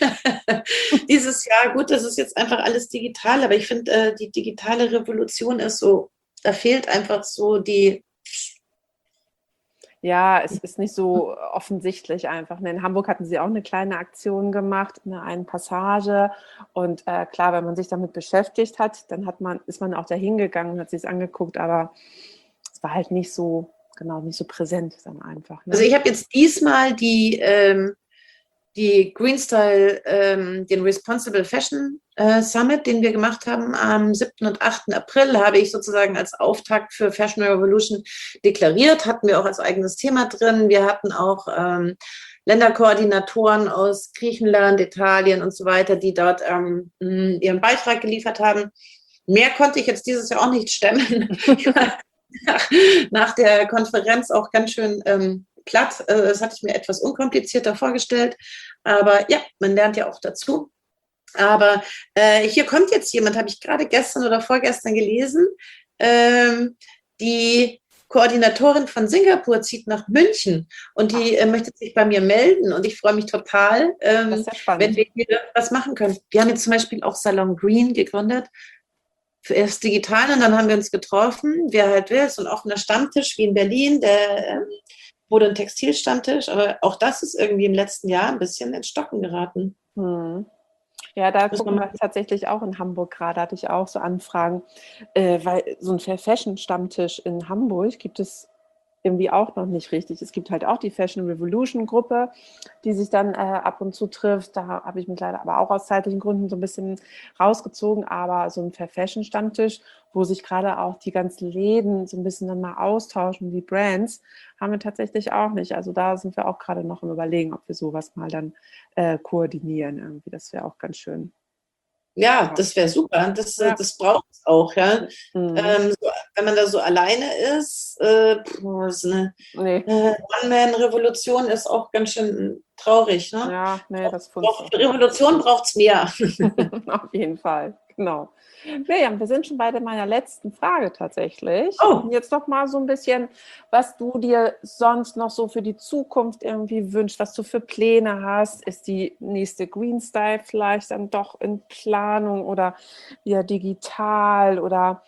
dieses Jahr, gut, das ist jetzt einfach alles digital, aber ich finde, äh, die digitale Revolution ist so, da fehlt einfach so die... Ja, es ist nicht so offensichtlich einfach. In Hamburg hatten sie auch eine kleine Aktion gemacht, in einer Passage. Und äh, klar, wenn man sich damit beschäftigt hat, dann hat man, ist man auch da hingegangen und hat sich es angeguckt, aber es war halt nicht so, genau, nicht so präsent dann einfach. Ne? Also ich habe jetzt diesmal die... Ähm, die Green Style, ähm, den Responsible Fashion äh, Summit, den wir gemacht haben am siebten und achten April, habe ich sozusagen als Auftakt für Fashion Revolution deklariert. Hatten wir auch als eigenes Thema drin. Wir hatten auch ähm, Länderkoordinatoren aus Griechenland, Italien und so weiter, die dort ähm, ihren Beitrag geliefert haben. Mehr konnte ich jetzt dieses Jahr auch nicht stemmen. nach, nach der Konferenz auch ganz schön ähm, platt. Das hatte ich mir etwas unkomplizierter vorgestellt. Aber ja, man lernt ja auch dazu. Aber äh, hier kommt jetzt jemand, habe ich gerade gestern oder vorgestern gelesen, ähm, die Koordinatorin von Singapur zieht nach München und die äh, möchte sich bei mir melden und ich freue mich total, ähm, Das ist ja spannend. wenn wir hier was machen können. Wir haben jetzt zum Beispiel auch Salon Green gegründet, für erst digital und dann haben wir uns getroffen, wer halt will, so ein offener Stammtisch wie in Berlin, der ähm, wurde ein Textilstammtisch, aber auch das ist irgendwie im letzten Jahr ein bisschen ins Stocken geraten. Hm. Ja, da Muss gucken man wir tatsächlich auch in Hamburg gerade, hatte ich auch so Anfragen, äh, weil so ein Fair Fashion Stammtisch in Hamburg gibt es irgendwie auch noch nicht richtig. Es gibt halt auch die Fashion Revolution Gruppe, die sich dann äh, ab und zu trifft. Da habe ich mich leider aber auch aus zeitlichen Gründen so ein bisschen rausgezogen. Aber so ein Fair Fashion Stammtisch, wo sich gerade auch die ganzen Läden so ein bisschen dann mal austauschen, die Brands, haben wir tatsächlich auch nicht. Also da sind wir auch gerade noch im Überlegen, ob wir sowas mal dann äh, koordinieren. Irgendwie, das wäre auch ganz schön. Ja, das wäre super. Das, Ja. das braucht es auch, ja. Mhm. Ähm, so, wenn man da so alleine ist, äh, boah, so eine Nee. äh, One-Man-Revolution ist auch ganz schön traurig, ne? Ja, nee, das Braucht, für Revolution braucht es mehr. Auf jeden Fall, genau. Miriam, wir sind schon bei meiner letzten Frage tatsächlich. Oh. Jetzt noch mal so ein bisschen, was du dir sonst noch so für die Zukunft irgendwie wünschst, was du für Pläne hast. Ist die nächste Green Style vielleicht dann doch in Planung oder wieder digital oder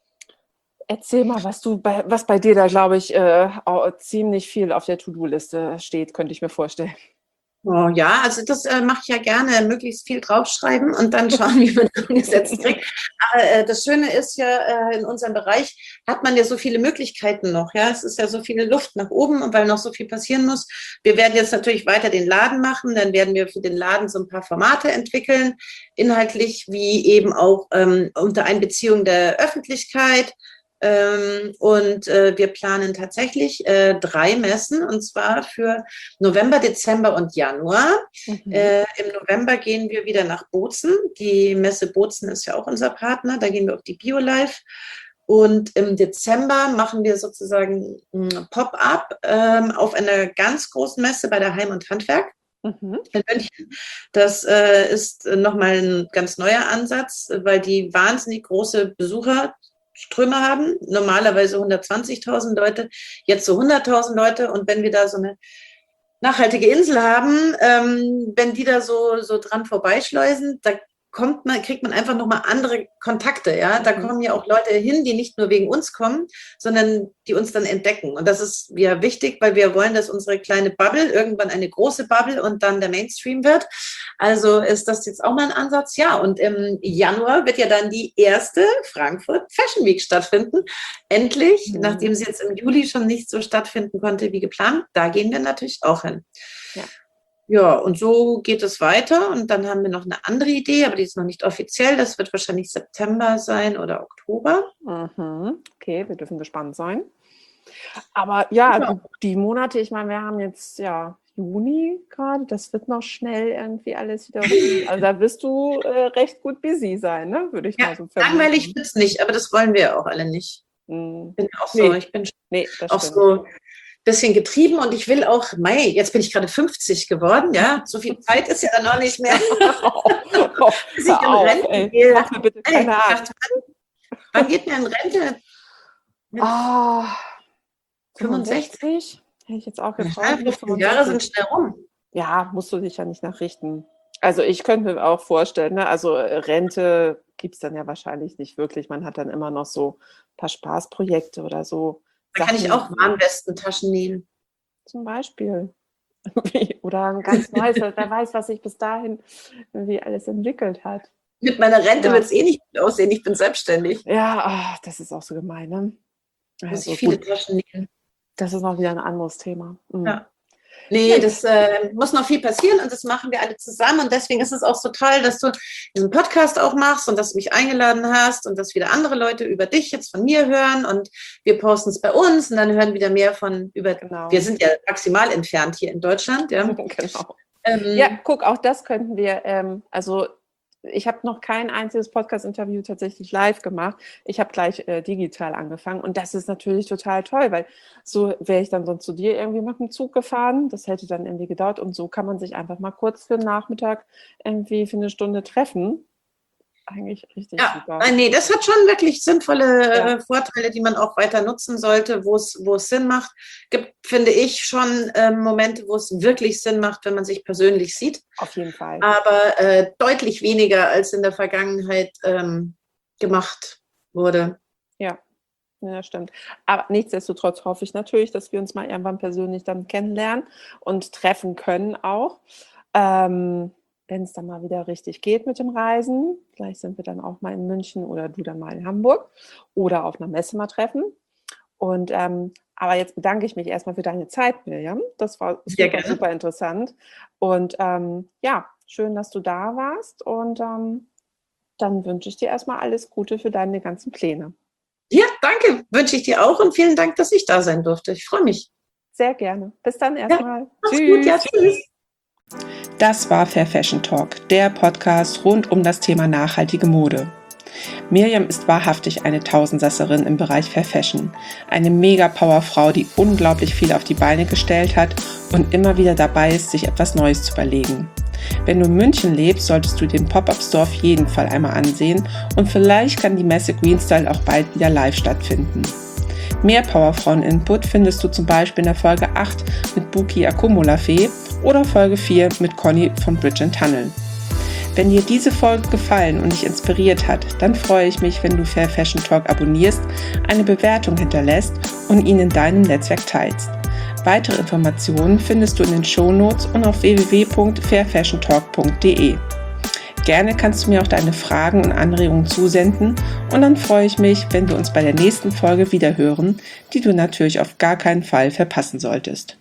erzähl mal, was du bei, was bei dir da, glaube ich, äh, auch ziemlich viel auf der To-Do-Liste steht, könnte ich mir vorstellen. Oh, ja, also das äh, mache ich ja gerne, möglichst viel draufschreiben und dann schauen, wie man das umgesetzt kriegt. Aber äh, das Schöne ist ja, äh, in unserem Bereich hat man ja so viele Möglichkeiten noch. Ja, es ist ja so viele Luft nach oben, weil noch so viel passieren muss. Wir werden jetzt natürlich weiter den Laden machen, dann werden wir für den Laden so ein paar Formate entwickeln, inhaltlich wie eben auch ähm, unter Einbeziehung der Öffentlichkeit. Ähm, und äh, wir planen tatsächlich äh, drei Messen, und zwar für November, Dezember und Januar. Mhm. Äh, Im November gehen wir wieder nach Bozen. Die Messe Bozen ist ja auch unser Partner. Da gehen wir auf die BioLife. Und im Dezember machen wir sozusagen ein Pop-up ähm, auf einer ganz großen Messe bei der Heim und Handwerk. Mhm. In München. Das äh, ist nochmal ein ganz neuer Ansatz, weil die wahnsinnig große Besucher Ströme haben, normalerweise hundertzwanzigtausend Leute, jetzt so hunderttausend Leute, und wenn wir da so eine nachhaltige Insel haben, ähm, wenn die da so, so dran vorbeischleusen, da kommt man, kriegt man einfach nochmal andere Kontakte, ja, da kommen ja auch Leute hin, die nicht nur wegen uns kommen, sondern die uns dann entdecken, und das ist ja wichtig, weil wir wollen, dass unsere kleine Bubble irgendwann eine große Bubble und dann der Mainstream wird. Also ist das jetzt auch mal ein Ansatz, ja, und im Januar wird ja dann die erste Frankfurt Fashion Week stattfinden, endlich, mhm. nachdem sie jetzt im Juli schon nicht so stattfinden konnte wie geplant, da gehen wir natürlich auch hin. Ja. Ja, und so geht es weiter. Und dann haben wir noch eine andere Idee, aber die ist noch nicht offiziell. Das wird wahrscheinlich September sein oder Oktober. Mhm. Okay, wir dürfen gespannt sein. Aber ja, ja. Die, die Monate, ich meine, wir haben jetzt ja Juni gerade, das wird noch schnell irgendwie alles wieder rum. Also da wirst du äh, recht gut busy sein, ne? Würde ich ja, mal so vermuten. Langweilig wird es nicht, aber das wollen wir auch alle nicht. Mhm. Bin auch so, nee. ich bin nee, auch stimmt. so bisschen getrieben, und ich will auch, mei, jetzt bin ich gerade fünfzig geworden, ja, so viel Zeit ist ja dann auch nicht mehr. oh, oh, Bis ich in Rente gehe. Mach mir bitte keine Ey, Angst. Wann geht mir in Rente? Oh, fünfundsechzig? Hätte ich jetzt auch gefragt. Ja, fünfzehn Jahre sind schnell rum. Ja, musst du dich ja nicht nachrichten. Also ich könnte mir auch vorstellen, ne? Also Rente gibt es dann ja wahrscheinlich nicht wirklich. Man hat dann immer noch so ein paar Spaßprojekte oder so. Da kann ich auch Warnwestentaschen nähen. Zum Beispiel. Oder ein ganz neues, wer weiß, was sich bis dahin irgendwie alles entwickelt hat. Mit meiner Rente ja. wird es eh nicht gut aussehen, ich bin selbstständig. Ja, ach, das ist auch so gemein, ne? Muss also, ich viele gut. Taschen nähen. Das ist noch wieder ein anderes Thema. Mhm. Ja. Nee, das äh, muss noch viel passieren und das machen wir alle zusammen. Und deswegen ist es auch so toll, dass du diesen Podcast auch machst und dass du mich eingeladen hast und dass wieder andere Leute über dich jetzt von mir hören und wir posten es bei uns und dann hören wieder mehr von über. Genau. Wir sind ja maximal entfernt hier in Deutschland. Ja, genau. Ähm, ja guck, auch das könnten wir, ähm, also ich habe noch kein einziges Podcast-Interview tatsächlich live gemacht. Ich habe gleich äh, digital angefangen und das ist natürlich total toll, weil so wäre ich dann sonst zu dir irgendwie mit dem Zug gefahren. Das hätte dann irgendwie gedauert und so kann man sich einfach mal kurz für den Nachmittag irgendwie für eine Stunde treffen. Eigentlich richtig ja, super. Nein, nee, das hat schon wirklich sinnvolle Ja. äh, Vorteile, die man auch weiter nutzen sollte, wo es wo es Sinn macht. Gibt, finde ich, schon äh, Momente, wo es wirklich Sinn macht, wenn man sich persönlich sieht. Auf jeden Fall. Aber äh, deutlich weniger, als in der Vergangenheit ähm, gemacht wurde. Ja. Ja, stimmt. Aber nichtsdestotrotz hoffe ich natürlich, dass wir uns mal irgendwann persönlich dann kennenlernen und treffen können auch. Ähm, wenn es dann mal wieder richtig geht mit dem Reisen. Vielleicht sind wir dann auch mal in München oder du dann mal in Hamburg oder auf einer Messe mal treffen. Und ähm, aber jetzt bedanke ich mich erstmal für deine Zeit, Mirjam. Das war Sehr super, gerne. super interessant. Und ähm, ja, schön, dass du da warst. Und ähm, dann wünsche ich dir erstmal alles Gute für deine ganzen Pläne. Ja, danke. Wünsche ich dir auch und vielen Dank, dass ich da sein durfte. Ich freue mich. Sehr gerne. Bis dann erstmal. Ja, mach's gut. Ja, tschüss. Das war Fair Fashion Talk, der Podcast rund um das Thema nachhaltige Mode. Mirjam ist wahrhaftig eine Tausendsasserin im Bereich Fair Fashion. Eine Mega-Powerfrau, die unglaublich viel auf die Beine gestellt hat und immer wieder dabei ist, sich etwas Neues zu überlegen. Wenn du in München lebst, solltest du den Pop-Up-Store auf jeden Fall einmal ansehen und vielleicht kann die Messe Greenstyle auch bald wieder live stattfinden. Mehr Powerfrauen-Input findest du zum Beispiel in der Folge acht mit Buki Akomolafee oder Folge vier mit Conny von Bridge and Tunnel. Wenn dir diese Folge gefallen und dich inspiriert hat, dann freue ich mich, wenn du Fair Fashion Talk abonnierst, eine Bewertung hinterlässt und ihn in deinem Netzwerk teilst. Weitere Informationen findest du in den Shownotes und auf w w w punkt fair fashion talk punkt d e. Gerne kannst du mir auch deine Fragen und Anregungen zusenden und dann freue ich mich, wenn wir uns bei der nächsten Folge wiederhören, die du natürlich auf gar keinen Fall verpassen solltest.